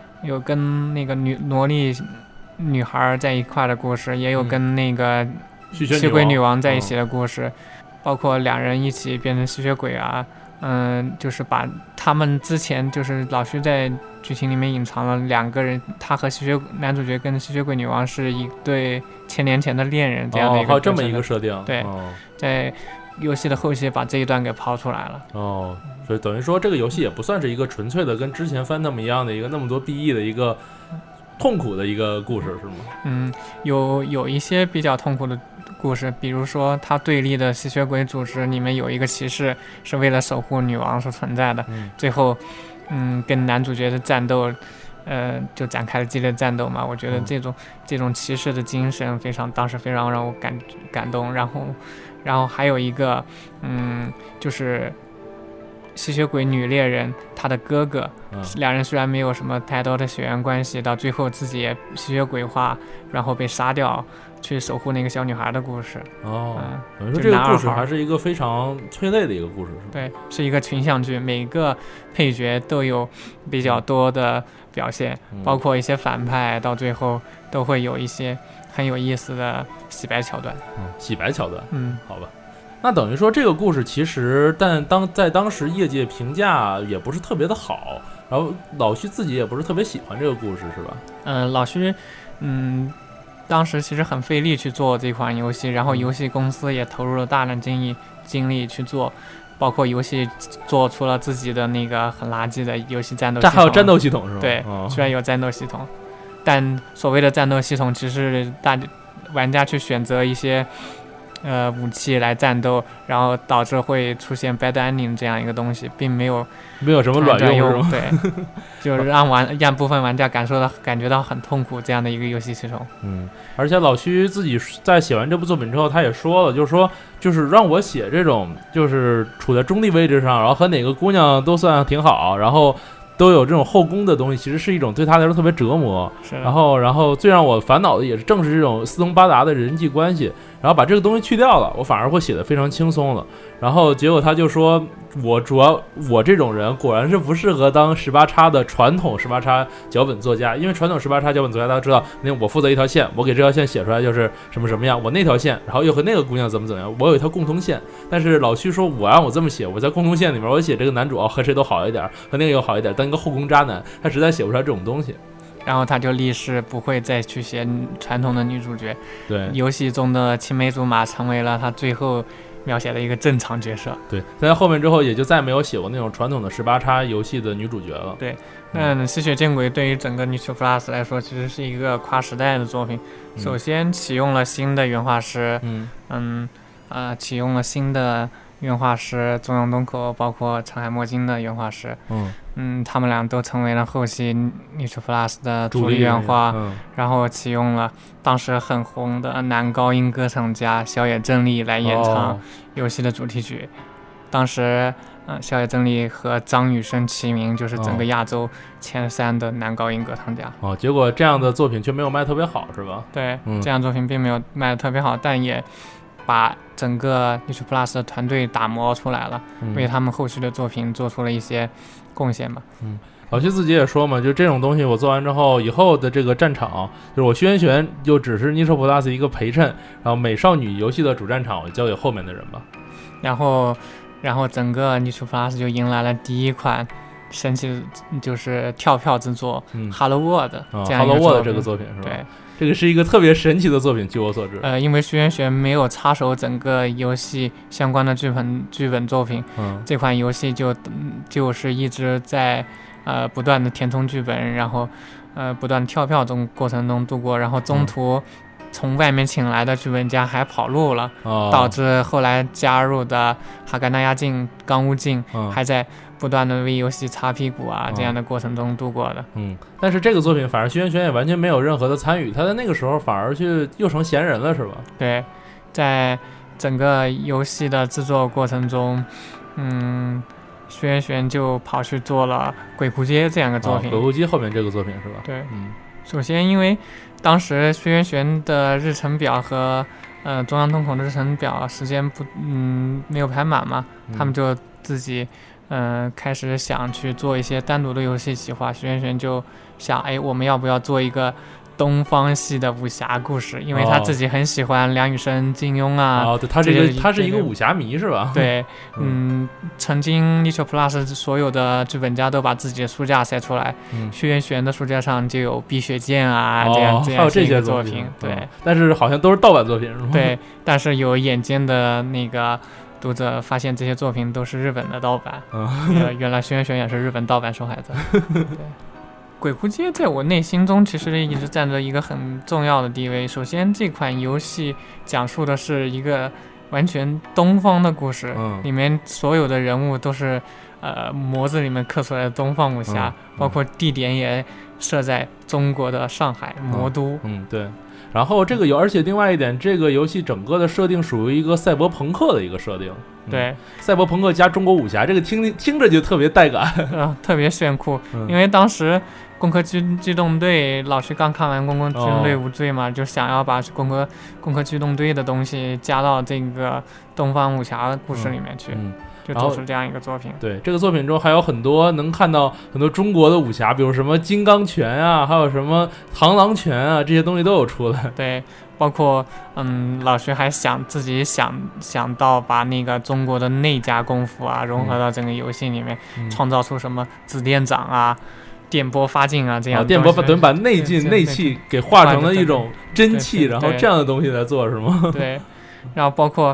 萝莉女孩在一块的故事，也有跟那个吸血鬼女王在一起的故事，包括两人一起变成吸血鬼啊。就是把他们之前就是老徐在剧情里面隐藏了两个人，他和男主角跟吸血鬼女王是一对1000年前的恋人，这样的一个这么一个设定。 对，在游戏的后期把这一段给抛出来了。 所以等于说这个游戏也不算是一个纯粹的跟之前Phantom一样的一个那么多 BE 的一个痛苦的一个故事，是吗？ 有一些比较痛苦的故事，比如说他对立的吸血鬼组织里面有一个骑士是为了守护女王所存在的，最后跟男主角的战斗就展开了激烈战斗嘛。我觉得这种骑士的精神当时非常让我感动。然后还有一个就是吸血鬼女猎人她的哥哥，两人虽然没有什么太多的血缘关系，到最后自己也吸血鬼化，然后被杀掉，去守护那个小女孩的故事。 等于说这个故事还是一个非常催泪的一个故事，是吧？ 对，是一个群像剧，每个配角都有比较多的表现，包括一些反派，到最后都会有一些很有意思的洗白桥段。 洗白桥段，好吧。那等于说这个故事其实，在当时业界评价也不是特别的好，然后老徐自己也不是特别喜欢这个故事，是吧？ 老徐，当时其实很费力去做这款游戏，然后游戏公司也投入了大量精力去做，包括游戏做出了自己的那个很垃圾的游戏战斗系统。 这还有战斗系统是吗？ 对，虽然有战斗系统，但所谓的战斗系统其实是玩家去选择一些武器来战斗，然后导致会出现 bad ending 这样一个东西，并没有什么卵用，是吗？ 对，就是让部分玩家感觉到很痛苦这样的一个游戏系统。 而且老徐自己在写完这部作品之后，他也说了，就是让我写这种就是处在中立位置上，然后和哪个姑娘都算挺好，然后都有这种后宫的东西，其实是一种对他来说特别折磨。然后最让我烦恼的也是正是这种四通八达的人际关系，然后把这个东西去掉了，我反而会写得非常轻松了。然后结果他就说，我这种人果然是不适合当18x的传统18x脚本作家，因为传统18x脚本作家大家知道，我负责一条线，我给这条线写出来就是什么样，我那条线然后又和那个姑娘怎么样，我有一条共同线。但是老徐说我让我这么写，我在共同线里面我写这个男主和谁都好一点，和那个又好一点，当一个后宫渣男，他实在写不出来这种东西。 然后他就立誓不会再去写传统的女主角， 对， 游戏中的青梅竹马成为了他最后描写的一个正常角色。 对，在后面之后也就再没有写过那种传统的18x游戏的女主角了。 对，吸血见鬼对于整个 Nitro Plus 来说其实是一个跨时代的作品。首先启用了新的原画师，启用了新的原画师中永东口，包括长海墨金的原画师，他们俩都成为了后期 Nitro Plus 的主力原画，然后启用了当时很红的男高音歌唱家小野正利来演唱游戏的主题曲。当时小野正利和张雨生齐名，就是整个亚洲前3的男高音歌唱家。 结果这样的作品却没有卖特别好，是吧？ 对，这样的作品并没有卖得特别好，但也把整个 Nitro Plus 的团队打磨出来了，为他们后续的作品做出了一些贡献吧。 老徐自己也说嘛，就这种东西我做完之后，以后的这个战场就是我轩辕就只是 Nitro Plus 一个陪衬，然后美少女游戏的主战场我交给后面的人吧。 然后整个 Nitro Plus 就迎来了第一款神奇就是跳票之作Hello World 这样一个 Hello World 这个作品是吧？ 对， 这个是一个特别神奇的作品，据我所知。 因为轩辕没有插手整个游戏相关的剧本作品，这款游戏就是一直在不断的填充剧本，然后不断跳票过程中度过，然后中途从外面请来的剧本家还跑路了，导致后来加入的哈甘纳亚镜、冈屋镜还在不断的为游戏擦屁股啊，这样的过程中度过的。 但是这个作品反而徐元玄也完全没有任何的参与，他在那个时候反而去又成闲人了，是吧？ 对，在整个游戏的制作过程中，徐元玄就跑去做了《鬼哭街》这样的作品。 鬼哭街后面这个作品是吧？ 对，首先因为当时徐元玄的日程表和中央瞳孔的日程表时间没有排满嘛，他们就自己开始想去做一些单独的游戏企划。徐元玄就想，我们要不要做一个东方系的武侠故事？因为他自己很喜欢梁羽生、金庸啊。 对，他是一个武侠迷是吧？ 对，曾经 Nicho Plus 所有的剧本家都把自己的书架塞出来，徐元玄的书架上就有《碧血剑》啊，这样还有这些作品。对， 但是好像都是盗版作品是吗？ 对，但是有眼尖的那个读者发现这些作品都是日本的盗版。原来徐元玄也是日本盗版受害者。对。鬼哭街在我内心中其实一直占着一个很重要的地位。首先，这款游戏讲述的是一个完全东方的故事，里面所有的人物都是模子里面刻出来的东方武侠，包括地点也设在中国的上海魔都。 对。然后这个而且另外一点，这个游戏整个的设定属于一个赛博朋克的一个设定。 对， 赛博朋克加中国武侠，这个听着就特别带感， 特别炫酷。因为当时攻壳机动队老徐刚看完《攻壳机动队无罪》嘛，就想要把攻壳机动队的东西加到这个东方武侠的故事里面去。就做出这样一个作品。 对，这个作品中还有很多能看到很多中国的武侠，比如什么金刚拳啊，还有什么螳螂拳啊，这些东西都有出来。 对，包括老徐还自己想到把那个中国的内家功夫啊融合到整个游戏里面，创造出什么紫电掌啊、电波发劲啊这样的电波把内劲内气给化成了一种真气，然后这样的东西来做是吗？ 对，然后包括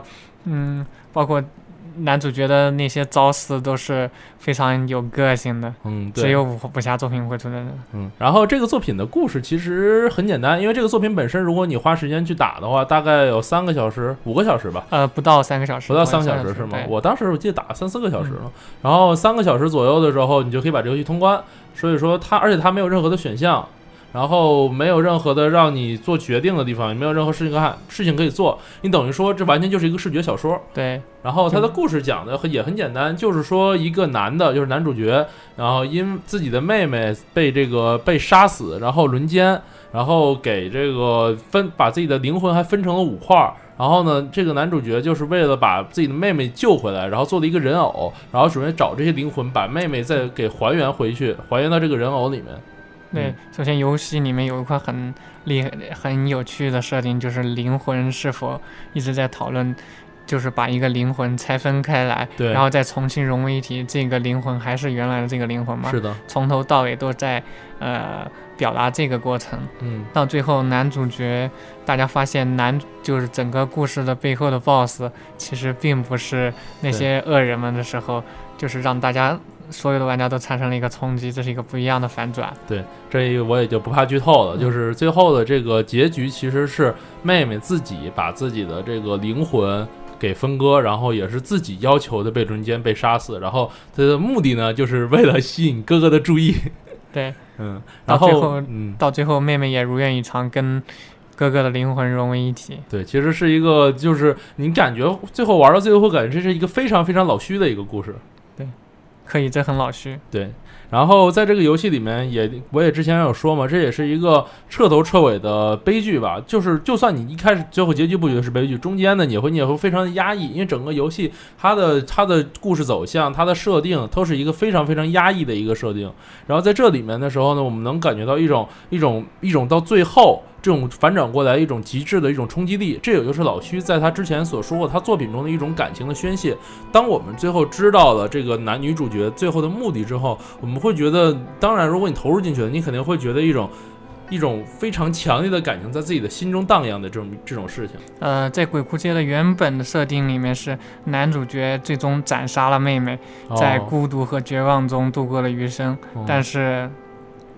男主角的那些招式都是非常有个性的， 对， 只有武侠作品会出现的。 然后这个作品的故事其实很简单，因为这个作品本身，如果你花时间去打的话，大概有3个小时、5个小时吧。 不到3个小时， 不到3个小时是吗？我当时我记得打3-4个小时了，然后3个小时左右的时候，你就可以把这个游戏通关。所以说而且它没有任何的选项。然后没有任何的让你做决定的地方，也没有任何事情可以做，你等于说这完全就是一个视觉小说。 对。 然后他的故事讲的也很简单，就是说一个男的，就是男主角，然后因自己的妹妹被杀死，然后轮奸，然后给这个把自己的灵魂还分成了5块。然后呢，这个男主角就是为了把自己的妹妹救回来，然后做了一个人偶，然后准备找这些灵魂，把妹妹再给还原回去，还原到这个人偶里面。 对，首先游戏里面有一块很有趣的设定，就是灵魂是否一直在讨论，就是把一个灵魂拆分开来， 对， 然后再重新融为一体，这个灵魂还是原来的这个灵魂吗？ 是的， 从头到尾都在表达这个过程。到最后男主角，大家发现就是整个故事的背后的 BOSS 其实并不是那些恶人们的时候，就是让大家所有的玩家都产生了一个冲击，这是一个不一样的反转。 对，这个我也就不怕剧透了，就是最后的这个结局其实是妹妹自己把自己的这个灵魂给分割，然后也是自己要求的被轮奸被杀死，然后她的目的呢就是为了吸引哥哥的注意。 对， 然后到最后妹妹也如愿以偿跟哥哥的灵魂融为一体。 对，其实是一个就是你感觉最后玩到最后会感觉这是一个非常非常老虚的一个故事。 对，可以，这很老虚。 对，然后在这个游戏里面我也之前有说嘛，这也是一个彻头彻尾的悲剧吧。就算你一开始最后结局不觉得是悲剧，中间呢你也会非常的压抑，因为整个游戏它的故事走向、它的设定都是一个非常非常压抑的一个设定。然后在这里面的时候呢，我们能感觉到一种到最后这种反转过来一种极致的一种冲击力，这也就是老徐在他之前所说过他作品中的一种感情的宣泄。当我们最后知道了这个男女主角最后的目的之后，我们会觉得，当然如果你投入进去了，你肯定会觉得一种非常强烈的感情在自己的心中荡漾的这种事情。 在鬼哭街的原本的设定里面是男主角最终斩杀了妹妹，在孤独和绝望中度过了余生，但是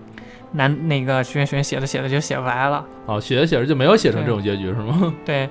那个徐元玄写着就写歪了。 哦，写着就没有写成这种结局是吗？ 对，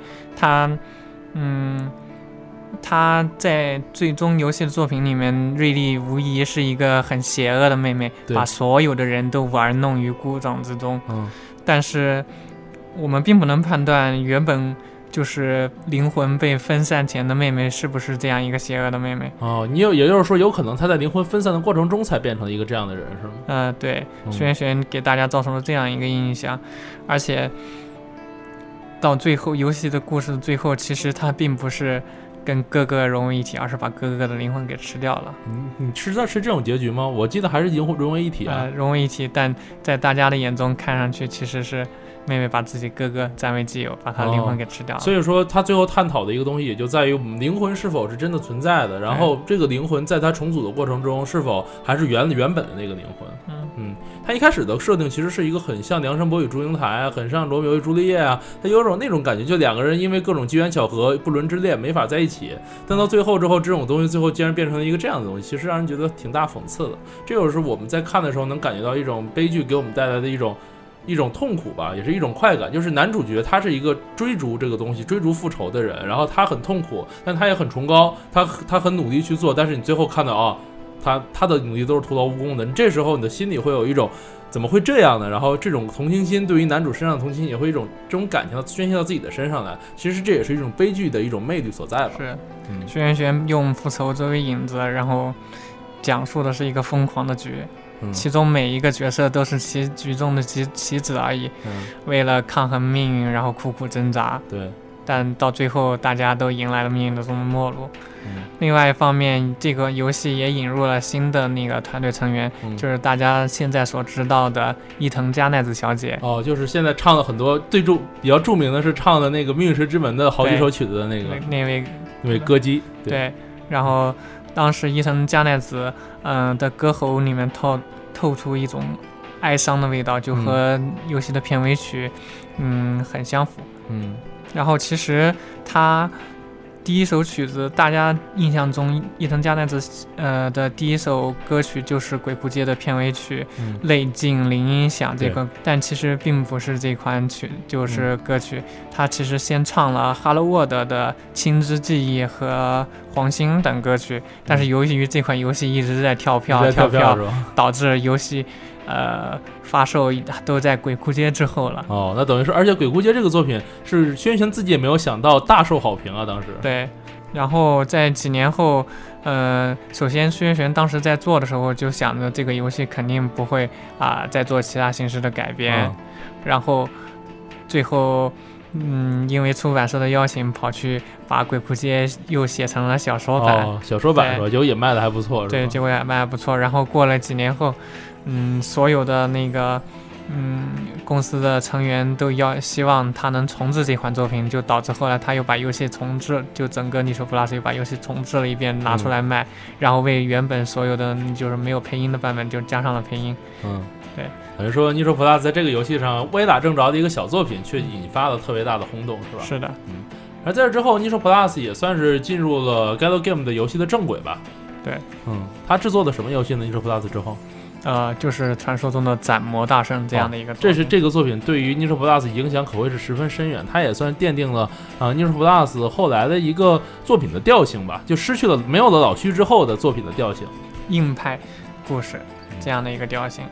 他在最终游戏的作品里面，瑞丽无疑是一个很邪恶的妹妹，把所有的人都玩弄于股掌之中。但是我们并不能判断原本就是灵魂被分散前的妹妹是不是这样一个邪恶的妹妹。 哦，也就是说，有可能她在灵魂分散的过程中才变成一个这样的人，是吗？ 对，徐元玄给大家造成了这样一个印象，而且到最后游戏的故事的最后，其实他并不是跟哥哥融为一体，而是把哥哥的灵魂给吃掉了。 你实在是这种结局吗？我记得还是融为一体啊。 融为一体，但在大家的眼中看上去其实是妹妹把自己哥哥占为己有，把他灵魂给吃掉了。 所以说他最后探讨的一个东西也就在于我们灵魂是否是真的存在的，然后这个灵魂在他重组的过程中是否还是原本的那个灵魂。他一开始的设定其实是一个很像梁山伯与祝英台，很像罗密欧与朱丽叶啊，他有种那种感觉，就两个人因为各种机缘巧合不伦之恋没法在一起，但到最后之后这种东西最后竟然变成了一个这样的东西，其实让人觉得挺大讽刺的。这就是我们在看的时候能感觉到一种悲剧给我们带来的一种痛苦吧，也是一种快感。就是男主角他是一个追逐这个东西追逐复仇的人，然后他很痛苦，但他也很崇高，他很努力去做，但是你最后看到他的努力都是徒劳无功的，你这时候你的心里会有一种怎么会这样呢？然后这种同情心对于男主身上的同情心也会一种这种感情宣泄到自己的身上来，其实这也是一种悲剧的一种魅力所在吧。 是，徐元玄用复仇作为引子，然后讲述的是一个疯狂的局，其中每一个角色都是其局中的棋子而已，为了抗衡命运然后苦苦挣扎。 对， 但到最后大家都迎来了命运的中的末路。另外一方面，这个游戏也引入了新的那个团队成员，就是大家现在所知道的伊藤佳奈子小姐。 就是现在唱了很多比较著名的是唱的那个《命运石之门》的好几首曲子的那位歌姬。 对，然后当时伊藤佳奈子的歌喉里面透出一种哀伤的味道，就和游戏的片尾曲很相符。然后其实他第一首曲子，大家印象中伊藤佳奈子的第一首歌曲就是《鬼哭街》的片尾曲《泪尽铃音响》这个，但其实并不是这款曲，就是歌曲。他其实先唱了 Hello World 的《青之记忆》和《黄星》等歌曲，但是由于这款游戏一直在跳票，导致游戏发售都在鬼哭街之后了。 那等于是，而且鬼哭街这个作品是轩辕自己也没有想到大受好评啊，当时。 对，然后在几年后，首先轩辕当时在做的时候就想着这个游戏肯定不会再做其他形式的改编，然后最后因为出版社的邀请，跑去把鬼哭街又写成了小说版。 小说版是吧？结果也卖的还不错，是吧？ 对，结果也卖的不错。然后过了几年后，所有的那个公司的成员都希望他能重置这款作品，就导致后来他又把游戏重置，就整个 Nitro Plus 又把游戏重置了一遍，拿出来卖，然后为原本所有的就是没有配音的版本就加上了配音。对， 等于说 Nitro Plus 在这个游戏上歪打正着的一个小作品，却引发了特别大的轰动，是吧？ 是的。 而在这之后 Nitro Plus 也算是进入了 Galgame 的游戏的正轨吧？ 对， 他制作的什么游戏呢 ？Nitro Plus 之后？ 就是传说中的斩魔大圣这样的一个作品。 这是这个作品对于 Nitro Plus 影响可谓是十分深远，它也算奠定了Nitro Plus 后来的一个作品的调性吧，就没有了老区之后的作品的调性， 硬派故事这样的一个调性。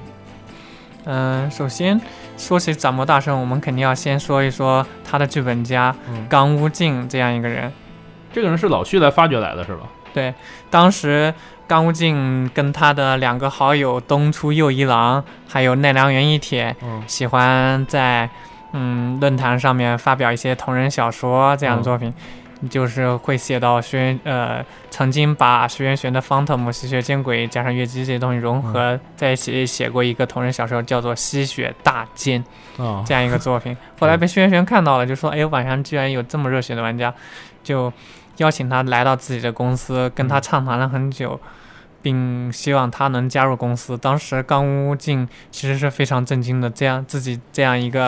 首先说起斩魔大圣，我们肯定要先说一说他的剧本家冈屋静这样一个人。 这个人是老区来发掘来的，是吧？ 对，当时冈屋静跟他的2个好友东出右一郎还有奈良原一铁，喜欢在论坛上面发表一些同人小说这样的作品，就是会写到曾经把徐元玄的 Phantom 吸血见鬼加上月姬这些东西融合在一起，写过一个同人小说叫做吸血大剑这样一个作品。后来被徐元玄看到了，就说晚上居然有这么热血的玩家，就邀请他来到自己的公司，跟他畅谈了很久，并希望他能加入公司。当时冈屋静其实是非常震惊的，自己这样一个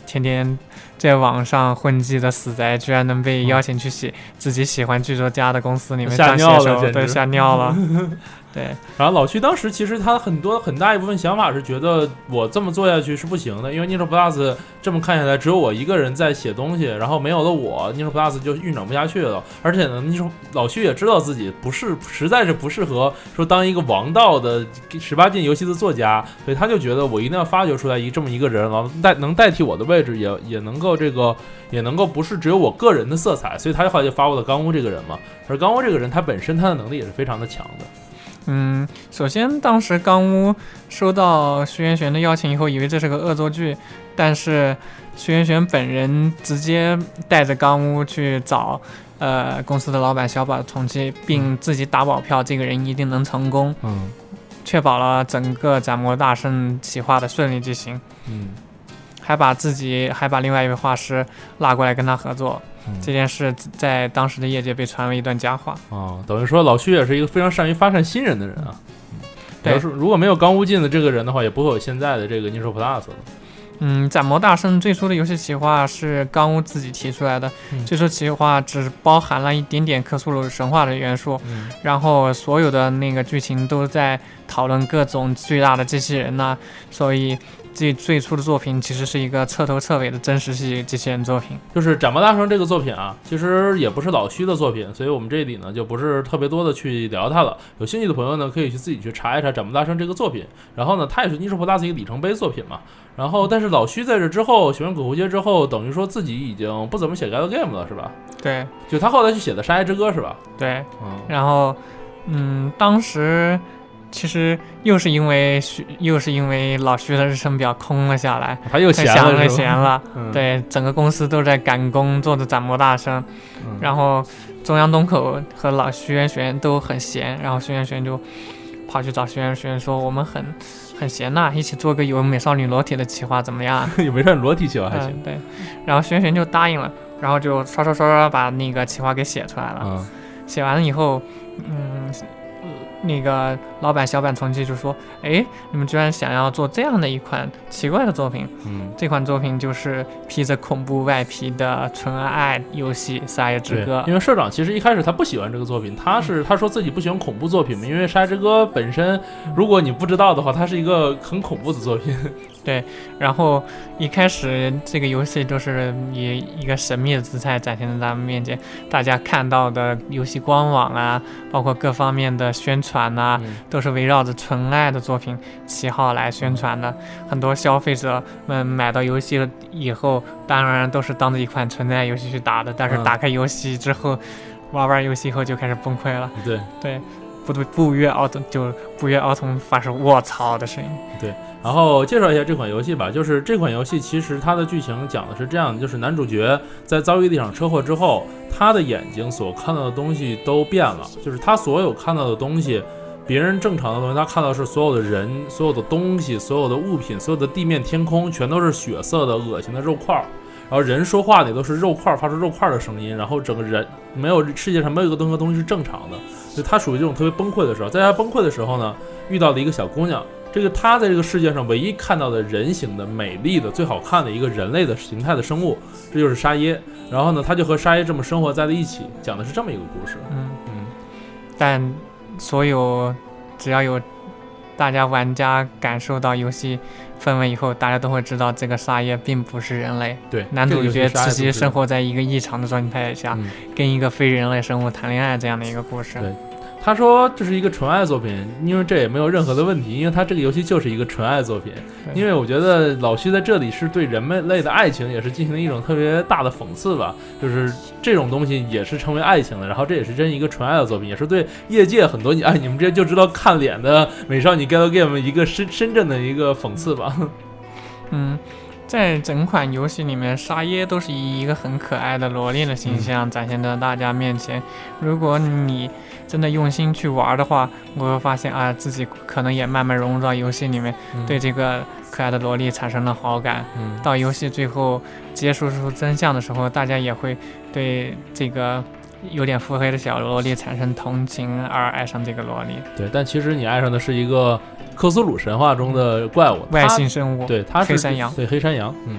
天天在网上混迹的死宅，居然能被邀请去自己喜欢剧作家的公司里面当写手，对，吓尿了。对， 然后老徐当时其实他很大一部分想法是觉得我这么做下去是不行的，因为 Nitro Plus 这么看下来只有我一个人在写东西，然后没有了我 Nitro Plus 就运转不下去了。而且呢，老徐也知道自己实在是不适合说当一个王道的18禁游戏的作家，所以他就觉得我一定要发掘出来这么一个人，然后能代替我的位置，也能够不是只有我个人的色彩，所以他后来就发布了冈屋这个人嘛。而冈屋这个人他本身他的能力也是非常的强的。 首先当时冈屋收到徐元玄的邀请以后，以为这是个恶作剧，但是徐元玄本人直接带着冈屋去找公司的老板小坂重七，并自己打保票这个人一定能成功，确保了整个斩魔大圣企划的顺利进行。还把另外一位画师拉过来跟他合作。这件事在当时的业界被传为一段佳话。 等于说老徐也是一个非常善于发展新人的人啊。对，如果没有冈屋进的这个人的话，也不会有现在的这个 Nitro Plus 了。 斩魔大圣最初的游戏企划是冈屋自己提出来的，最初企划只包含了一点点克苏鲁神话的元素，然后所有的那个剧情都在讨论各种巨大的机器人呐，所以最初的作品其实是一个彻头彻尾的真实系机器人作品。 就是斩魔大圣这个作品啊，其实也不是老徐的作品，所以我们这里呢就不是特别多的去聊它了。有兴趣的朋友呢可以去自己去查一查斩魔大圣这个作品，然后呢它也是 Nitro Plus 一个里程碑作品嘛。然后但是老徐在这之后喜欢鬼狐街之后，等于说自己已经不怎么写 Gal Game 了，是吧？对，就他后来去写的沙耶之歌，是吧？ 对，然后当时其实又是因为老徐的日程表空了下来， 他又闲了，对，整个公司都在赶工做的斩魔大圣，然后中央东口和老徐元玄都很闲，然后徐元玄就跑去找徐元玄说我们很闲呐，一起做个有美少女裸体的企划怎么样？ 有美少女裸体企划还行， 对，然后徐元玄就答应了，然后就刷把那个企划给写出来了，写完了以后，那个老板小坂重七就说：“哎，你们居然想要做这样的一款奇怪的作品？这款作品就是披着恐怖外皮的纯爱游戏《沙耶之歌》。 因为社长其实一开始他不喜欢这个作品，他说自己不喜欢恐怖作品嘛，因为《沙耶之歌》本身，如果你不知道的话，它是一个很恐怖的作品。 对，然后一开始这个游戏都是以一个神秘的姿态展现在咱们面前，大家看到的游戏官网啊，包括各方面的宣传啊，都是围绕着纯爱的作品旗号来宣传的。很多消费者们买到游戏以后，当然都是当着一款纯爱游戏去打的，但是打开游戏之后，玩游戏以后就开始崩溃了。对，不约而同发出卧槽的声音。 对，然后介绍一下这款游戏吧。就是这款游戏其实它的剧情讲的是这样的，就是男主角在遭遇了一场车祸之后，他的眼睛所看到的东西都变了，就是他所有看到的东西，别人正常的东西，他看到是所有的人、所有的东西、所有的物品、所有的地面、天空，全都是血色的、恶心的肉块。然后人说话的都是肉块，发出肉块的声音，然后整个人世界上没有一个东西是正常的，所以他属于这种特别崩溃的时候。在他崩溃的时候呢，遇到了一个小姑娘，他在这个世界上唯一看到的人形的、美丽的、最好看的一个人类的形态的生物，这就是沙耶。然后呢，他就和沙耶这么生活在了一起，讲的是这么一个故事。 但只要有大家玩家感受到游戏氛围以后，大家都会知道这个沙耶并不是人类。 对， 男主角自己生活在一个异常的状态下，跟一个非人类生物谈恋爱这样的一个故事。 对，他说这是一个纯爱作品，因为这也没有任何的问题，因为他这个游戏就是一个纯爱作品。因为我觉得老徐在这里是对人们类的爱情也是进行了一种特别大的讽刺吧，就是这种东西也是成为爱情的，然后这也是真一个纯爱的作品，也是对业界很多你们这就知道看脸的美少女 Gal Game 一个深圳的一个讽刺吧。 在整款游戏里面，沙耶都是以一个很可爱的萝莉的形象展现在大家面前。如果你真的用心去玩的话，我会发现自己可能也慢慢融入到游戏里面，对这个可爱的萝莉产生了好感。到游戏最后揭示出真相的时候，大家也会对这个有点腹黑的小萝莉产生同情，而爱上这个萝莉。 对，但其实你爱上的是一个克苏鲁神话中的怪物， 外星生物。 对，它是黑山羊。 对，黑山羊。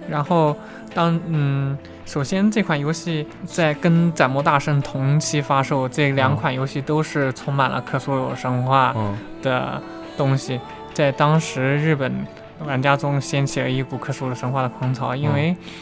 然后首先这款游戏在跟斩魔大圣同期发售，这2款游戏都是充满了克苏鲁神话的东西，在当时日本玩家中掀起了一股克苏鲁神话的狂潮，因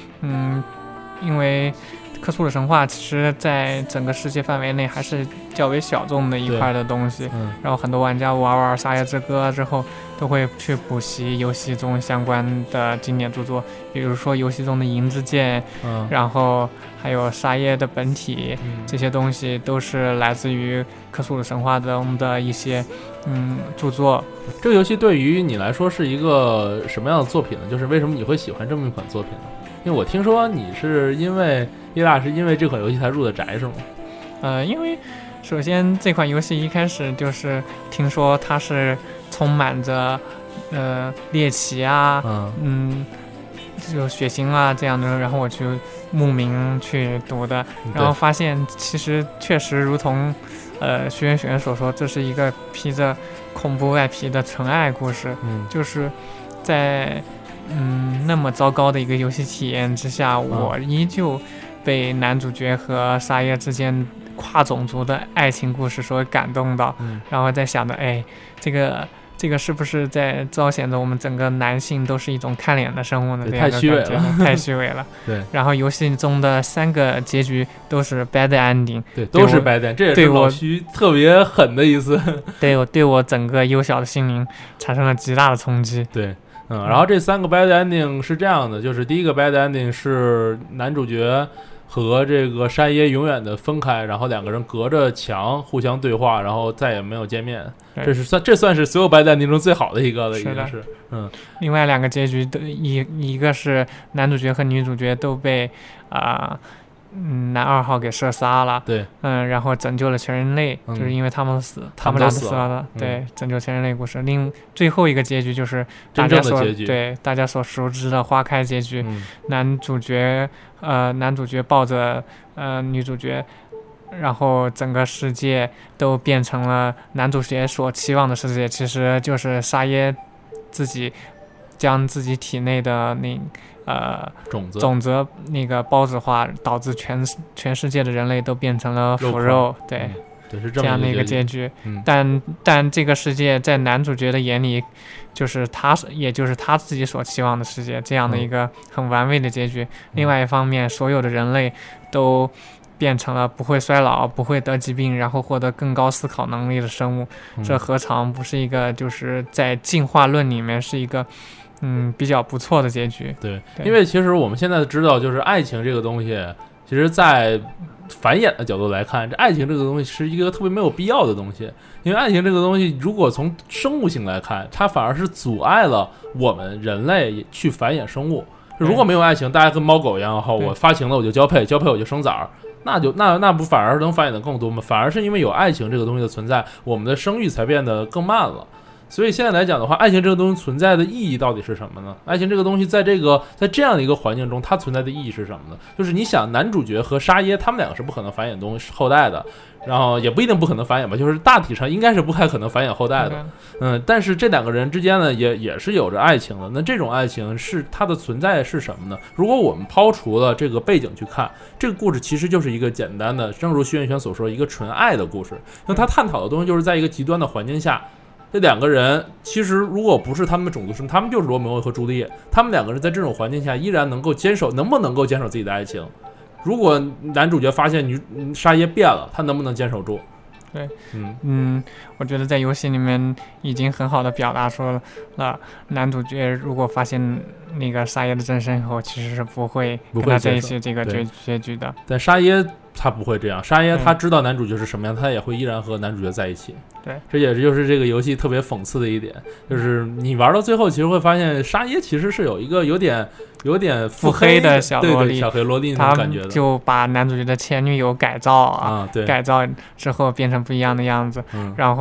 为克苏鲁神话其实在整个世界范围内还是较为小众的一块的东西，然后很多玩家玩沙耶之歌之后都会去补习游戏中相关的经典著作，比如说游戏中的银之剑，然后还有沙耶的本体，这些东西都是来自于克苏鲁神话中的一些著作。 这个游戏对于你来说是一个什么样的作品呢？就是为什么你会喜欢这么一款作品呢？因为我听说你是因为叶大是因为这款游戏才入的宅是吗？ 因为首先这款游戏一开始就是听说它是充满着猎奇啊，就血腥啊这样的，然后我去慕名去读的，然后发现其实确实如同徐元玄所说，这是一个披着恐怖外皮的纯爱故事，就是在那么糟糕的一个游戏体验之下，我依旧被男主角和沙耶之间跨种族的爱情故事所感动到，然后在想着，这个是不是在彰显着我们整个男性都是一种看脸的生物呢？ 太虚伪了， 太虚伪了。对。然后游戏中的3个结局都是 bad ending， 对，都是 bad ending， 这也是老徐特别狠的意思。 对我整个幼小的心灵产生了极大的冲击。 对。然后这3个 bad ending 是这样的，就是第一个 bad ending 是男主角和这个沙耶永远的分开，然后2个人隔着墙互相对话，然后再也没有见面。这算是所有 bad ending 中最好的一个了，已经是。 另外2个结局的一个是男主角和女主角都被男2号给射杀了， 对， 然后拯救了全人类，就是因为他们俩都死了，对，拯救全人类故事。最后一个结局就是大家所熟知的花开结局，男主角抱着女主角，然后整个世界都变成了男主角所期望的世界，其实就是沙耶自己将自己体内的种子那个孢子化，导致全世界的人类都变成了腐肉，对， 是这样的一个结局。但这个世界在男主角的眼里，也就是他自己所期望的世界，这样的一个很完美的结局。另外一方面，所有的人类都变成了不会衰老、不会得疾病，然后获得更高思考能力的生物。这何尝不是一个就是在进化论里面是一个比较不错的结局。 对，因为其实我们现在知道，就是爱情这个东西，其实在繁衍的角度来看，这爱情这个东西是一个特别没有必要的东西。因为爱情这个东西，如果从生物性来看，它反而是阻碍了我们人类去繁衍生物。如果没有爱情，大家跟猫狗一样，然后我发情了我就交配，交配我就生崽儿。那不反而能繁衍的更多吗？反而是因为有爱情这个东西的存在，我们的生育才变得更慢了。所以现在来讲的话，爱情这个东西存在的意义到底是什么呢？爱情这个东西在这样的一个环境中，它存在的意义是什么呢？就是你想，男主角和沙耶他们2个是不可能繁衍后代的，然后也不一定不可能繁衍吧，就是大体上应该是不太可能繁衍后代的。但是这2个人之间呢，也是有着爱情的。那这种爱情是它的存在是什么呢？如果我们抛除了这个背景去看，这个故事其实就是一个简单的，正如徐元玄所说，一个纯爱的故事。那他探讨的东西就是在一个极端的环境下，这2个人其实如果不是他们的种族生，他们就是罗密欧和朱丽叶，他们2个人在这种环境下依然能不能够坚守自己的爱情？如果男主角发现沙耶变了，他能不能坚守住？ 对，我觉得在游戏里面已经很好的表达出了男主角如果发现那个沙耶的真身后，其实是不会跟他在一起这个结局的。 但沙耶他不会这样，沙耶他知道男主角是什么样，他也会依然和男主角在一起。 对， 这也就是这个游戏特别讽刺的一点，就是你玩到最后，其实会发现沙耶其实是有一个有点腹黑的小萝莉， 对小黑萝莉那种感觉的， 他就把男主角的前女友改造之后变成不一样的样子，然后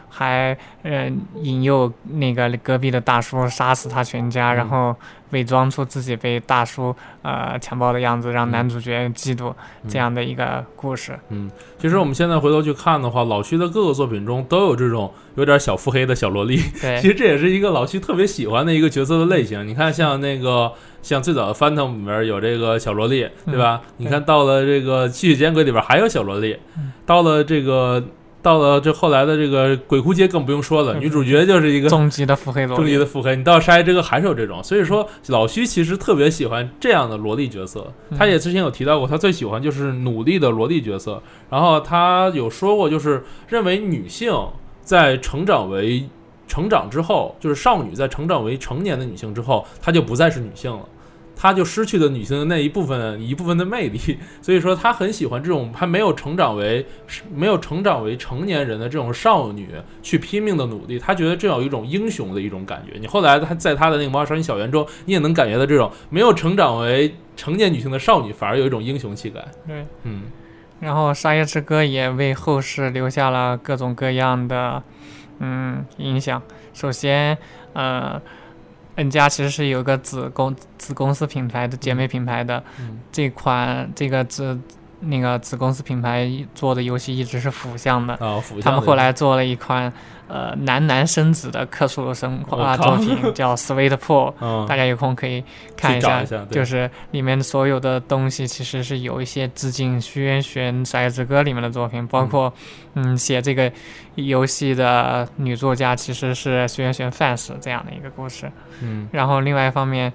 还引诱那个隔壁的大叔杀死他全家，然后伪装出自己被大叔强暴的样子，让男主角嫉妒，这样的一个故事。 其实我们现在回头去看的话，老徐的各个作品中都有这种有点小腹黑的小萝莉。 对， 其实这也是一个老徐特别喜欢的一个角色的类型。你看像最早的 Phantom 里面有这个小萝莉，对吧？你看到了这个吸血奸鬼里边还有小萝莉，到了这后来的这个鬼哭街更不用说了，女主角就是一个终极的腹黑萝莉， 你到沙耶之歌还是有这种，所以说老徐其实特别喜欢这样的萝莉角色。他也之前有提到过，他最喜欢就是努力的萝莉角色。然后他有说过，就是认为女性在成长之后，就是少女在成长为成年的女性之后，她就不再是女性了。他就失去了女性的那一部分的魅力，所以说他很喜欢这种还没有成长为成年人的这种少女去拼命的努力，他觉得这有一种英雄的一种感觉。你后来他在他的那个《魔法少女小圆》中，你也能感觉到这种没有成长为成年女性的少女反而有一种英雄气概。 对，然后《沙耶之歌》也为后世留下了各种各样的影响。首先N 家其实是有个子公司品牌的姐妹品牌的，这个子公司品牌做的游戏一直是腐向的，他们后来做了一款男生子的克苏鲁神话作品叫 Sweet Pool，大家有空可以看一下，就是里面所有的东西其实是有一些致敬虚渊玄《沙耶之歌》里面的作品，包括写这个游戏的女作家其实是虚渊玄 fans 这样的一个故事。然后另外一方面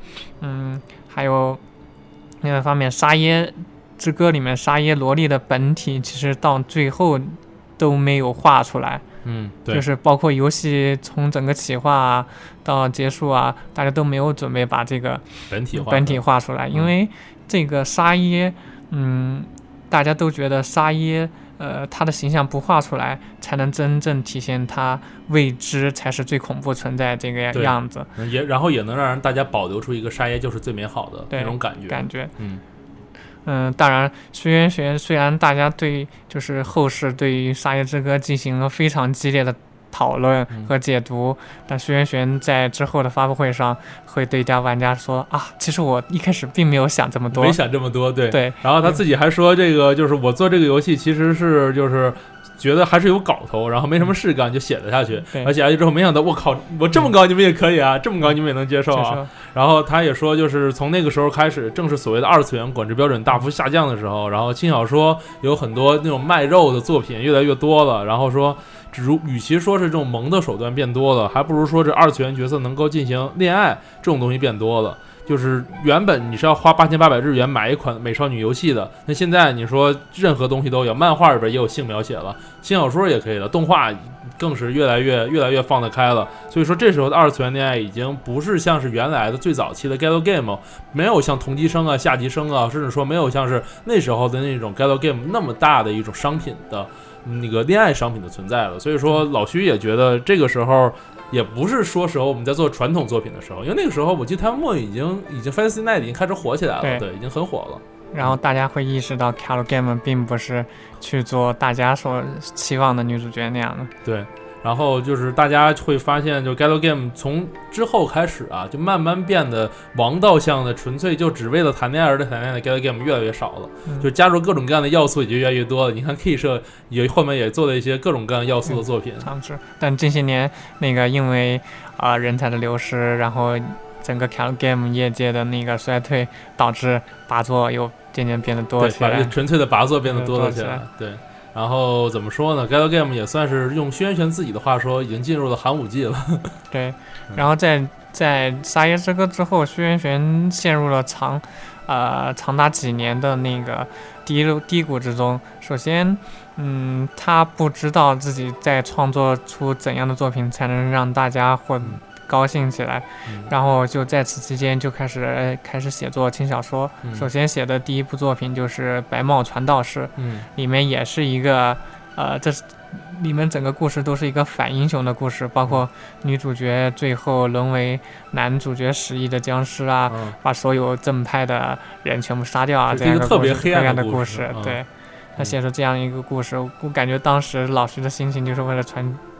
沙耶之歌里面沙耶萝莉的本体其实到最后都没有画出来， 对， 就是包括游戏从整个企划到结束大家都没有准备把这个本体画出来，因为这个沙耶大家都觉得沙耶他的形象不画出来才能真正体现他未知才是最恐怖存在这个样子， 然后也能让大家保留出一个沙耶就是最美好的那种感觉。 当然虚渊玄虽然大家就是后世对于沙耶之歌进行了非常激烈的讨论和解读，但虚渊玄在之后的发布会上会对家玩家说其实我一开始并没有想这么多， 对。然后他自己还说这个就是我做这个游戏其实是就是觉得还是有搞头，然后没什么事干就写了下去，而写下去之后没想到我靠，我这么高你们也可以这么高你们也能接受然后他也说就是从那个时候开始正是所谓的二次元管制标准大幅下降的时候，然后轻小说有很多那种卖肉的作品越来越多了，然后说与其说是这种萌的手段变多了，还不如说这二次元角色能够进行恋爱这种东西变多了。就是原本你是要花8800日元买一款美少女游戏的，那现在你说任何东西都有，漫画里边也有性描写了，轻小说也可以了，动画更是越来越放得开了。所以说这时候的二次元恋爱已经不是像是原来的最早期的 Gal Game， 没有像同级生下级生甚至说没有像是那时候的那种 Gal Game 那么大的一种商品的那个恋爱商品的存在了。所以说老徐也觉得这个时候也不是说时候我们在做传统作品的时候，因为那个时候我记得台湾梦已经 Fantasy Night 已经开始火起来了，对，已经很火了。 然后大家会意识到 Gal Game 并不是去做大家所期望的女主角那样的， 对。然后就是大家会发现，就 Gal Game 从之后开始就慢慢变得王道向的，纯粹就只为了谈恋爱而谈恋爱的 Gal Game 越来越少了，就加入各种各样的要素也就越来越多了。你看 K 社也后面也做了一些各种各样要素的作品， 但这些年那个因为人才的流失，然后整个 Gal Game 业界的那个衰退，导致拔作又渐渐变得多起来， 纯粹的拔作变得多了起来，对。然后怎么说呢 Gal Game 也算是用虚渊玄自己的话说已经进入了寒武纪了对。然后在沙耶之歌之后，虚渊玄陷入了长达几年的那个低谷之中。首先他不知道自己在创作出怎样的作品才能让大家高兴起来，然后就在此期间就开始写作轻小说。首先写的第一部作品就是《白帽传道士》，里面也是一个这里面整个故事都是一个反英雄的故事，包括女主角最后沦为男主角使役的僵尸把所有正派的人全部杀掉这样一个特别黑暗的故事。对，他写出这样一个故事，我感觉当时老徐的心情就是为了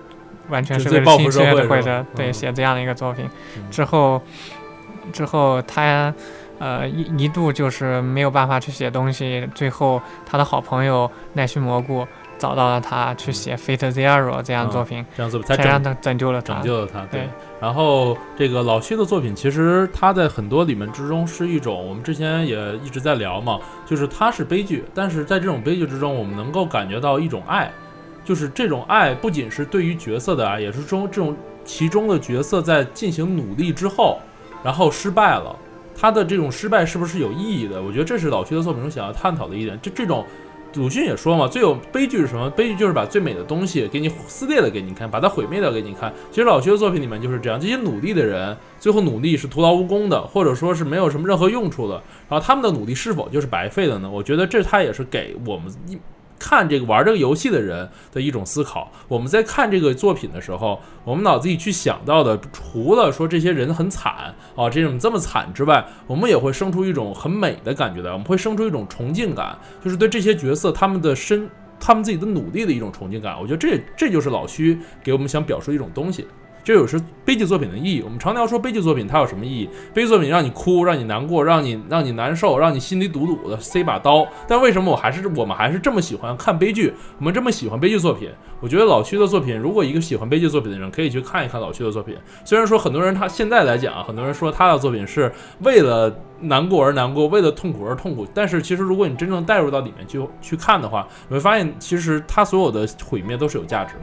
完全是为了兴趣或者对写这样的一个作品。之后他一度就是没有办法去写东西，最后他的好朋友奈须蘑菇找到了他去写 Fate Zero 这样的作品， 这样作品才让他拯救了他。 对。然后这个老徐的作品，其实他在很多里面之中是一种，我们之前也一直在聊嘛，就是他是悲剧，但是在这种悲剧之中，我们能够感觉到一种爱，就是这种爱不仅是对于角色的爱，也是这种其中的角色在进行努力之后，然后失败了，他的这种失败是不是有意义的？我觉得这是老徐的作品中想要探讨的一点。这种鲁迅也说嘛，最有悲剧是什么？悲剧就是把最美的东西给你撕裂了给你看，把它毁灭掉给你看。其实老徐的作品里面就是这样，这些努力的人最后努力是徒劳无功的，或者说是没有什么任何用处的，然后他们的努力是否就是白费的呢？我觉得这他也是给我们看这个玩这个游戏的人的一种思考。我们在看这个作品的时候，我们脑子里去想到的，除了说这些人很惨这种这么惨之外，我们也会生出一种很美的感觉的，我们会生出一种崇敬感，就是对这些角色他们自己的努力的一种崇敬感。我觉得这就是老徐给我们想表述的一种东西。这有时悲剧作品的意义。我们常聊说悲剧作品它有什么意义？悲剧作品让你哭，让你难过，让你难受，让你心里堵堵的，塞把刀。但为什么我们还是这么喜欢看悲剧？我们这么喜欢悲剧作品？我觉得老徐的作品，如果一个喜欢悲剧作品的人可以去看一看老徐的作品。虽然说很多人他现在来讲，很多人说他的作品是为了难过而难过，为了痛苦而痛苦，但是其实如果你真正带入到里面去看的话，你会发现其实他所有的毁灭都是有价值的。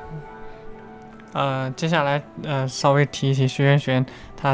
接下来稍微提一提薛元玄，他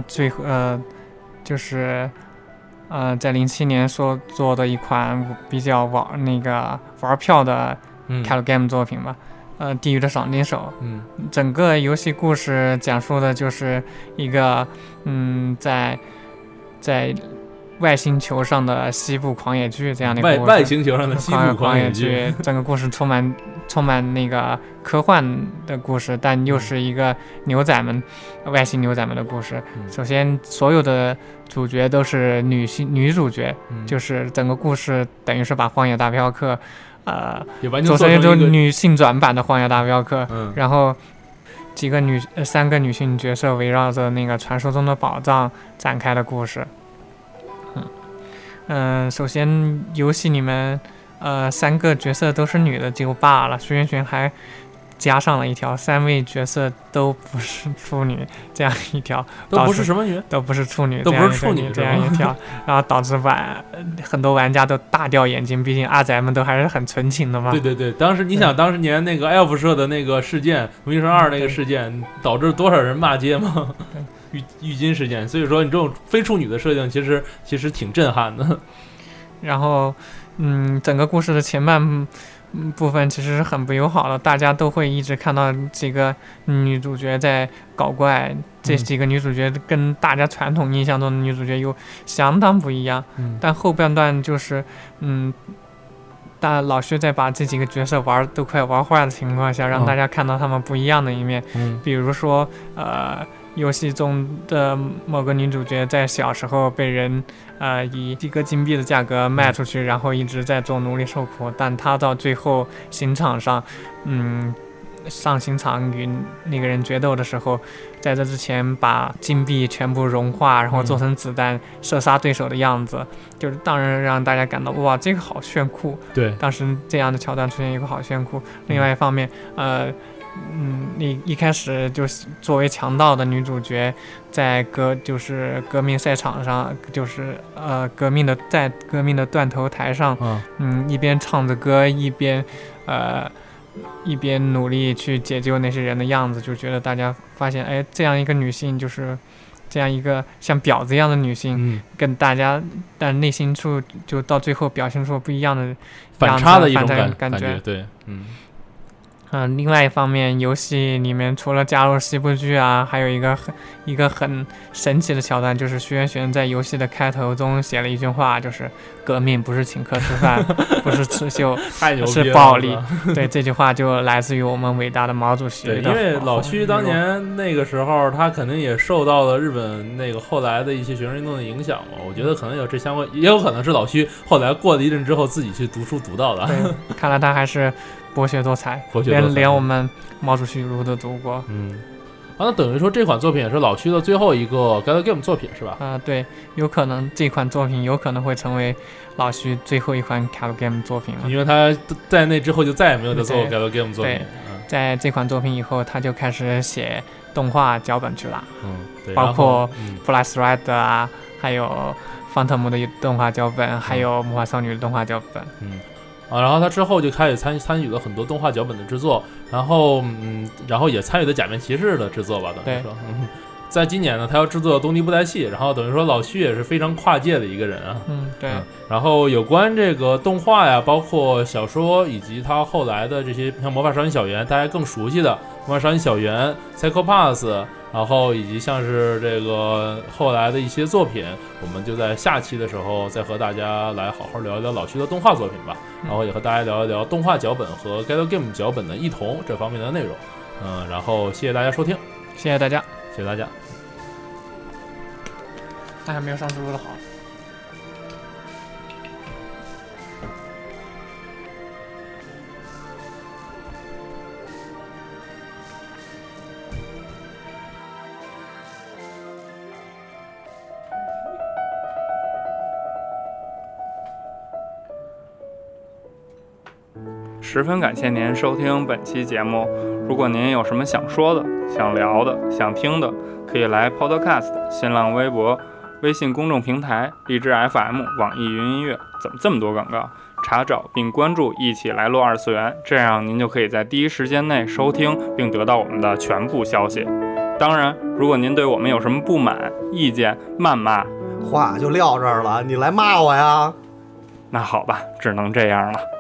就是在07年所做的一款比较玩票的 Calgame 作品吧，地狱的赏金手。整个游戏故事讲述的就是一个在外星球上的西部狂野剧这样的一个故事。 外星球上的西部狂野剧， 整个故事充满那个科幻的故事，但又是一个外星牛仔们的故事。首先，所有的主角都是女主角，就是整个故事等于是把《荒野大镖客》做成一种女性转版的《荒野大镖客》。然后3个女性角色围绕着那个传说中的宝藏展开的故事。首先游戏里面3个角色都是女的就罢了，薛元玄还加上了一条3位角色都不是处女这样一条， 都不是什么女， 都不是处女， 都不是处女这样一条，然后导致很多玩家都大掉眼镜，毕竟阿宅们都还是很纯情的嘛。 对，当时你想当年那个 Elf 社的那个事件，荣誉生2那个事件，导致多少人骂街吗？浴巾事件，所以说你这种非处女的设定其实挺震撼的。 然后整个故事的前半部分其实是很不友好的，大家都会一直看到几个女主角在搞怪，这几个女主角跟大家传统印象中的女主角又相当不一样。但后半段就是老薛在把这几个角色都快玩坏的情况下，让大家看到他们不一样的一面。比如说游戏中的某个女主角在小时候被人以1个金币的价格卖出去，然后一直在做奴隶受苦，但她到最后刑场上上刑场与那个人决斗的时候，在这之前把金币全部融化，然后做成子弹射杀对手的样子，就是当然让大家感到哇，这个好炫酷。 对， 当时这样的桥段出现一个好炫酷。另外一方面一开始就是作为强盗的女主角，在革命赛场上，就是在革命的断头台上，一边唱着歌，一边努力去解救那些人的样子，就觉得大家发现，这样一个女性，就是这样一个像婊子一样的女性，跟大家但内心处就到最后表现出不一样的反差的一种感觉。 对， 另外一方面，游戏里面除了加入西部剧啊，还有一个很神奇的桥段，就是薛元玄在游戏的开头中写了一句话，就是革命不是请客吃饭，不是刺绣，是暴力。对，这句话就来自于我们伟大的毛主席。 对，因为老徐当年那个时候，他肯定也受到了日本那个后来的一些学生运动的影响嘛。我觉得可能有这相关，也有可能是老徐后来过了一阵之后自己去读书读到的。 对，看来他还是博学多才，连我们毛主席如都读过。 那等于说这款作品也是老区的最后一个 Galgame 作品是吧？ 对，有可能这款作品有可能会成为老区最后一款 Galgame 作品了， 因为他在那之后就再也没有再做过 Galgame 作品。 在这款作品以后，他就开始写动画脚本去了。 对， 包括 Flash Red 啊，还有 Phantom 的动画脚本，还有魔法少女的动画脚本。 然后他之后就开始参与了很多动画脚本的制作，然后也参与了假面骑士的制作吧，等于说。在今年呢，他要制作东帝布袋戏，然后等于说老区也是非常跨界的一个人啊。 对。 然后有关这个动画呀，包括小说，以及他后来的这些像魔法少女小圆，大家更熟悉的魔法少女小圆、Psycho Pass， 然后以及像是这个后来的一些作品，我们就在下期的时候再和大家来好好聊一聊老区的动画作品吧。然后也和大家聊一聊动画脚本和 Galgame 脚本的异同这方面的内容。然后谢谢大家收听， 谢谢大家。 谢谢大家。 那还没有上次录的好。 十分感谢您收听本期节目。如果您有什么想说的、想聊的、想听的，可以来 Podcast、新浪微博、微信公众平台、荔枝 FM、网易云音乐，怎么这么多广告？查找并关注一起来录二次元，这样您就可以在第一时间内收听并得到我们的全部消息。当然，如果您对我们有什么不满、意见、谩骂， 话就撂这儿了，你来骂我呀？ 那好吧，只能这样了。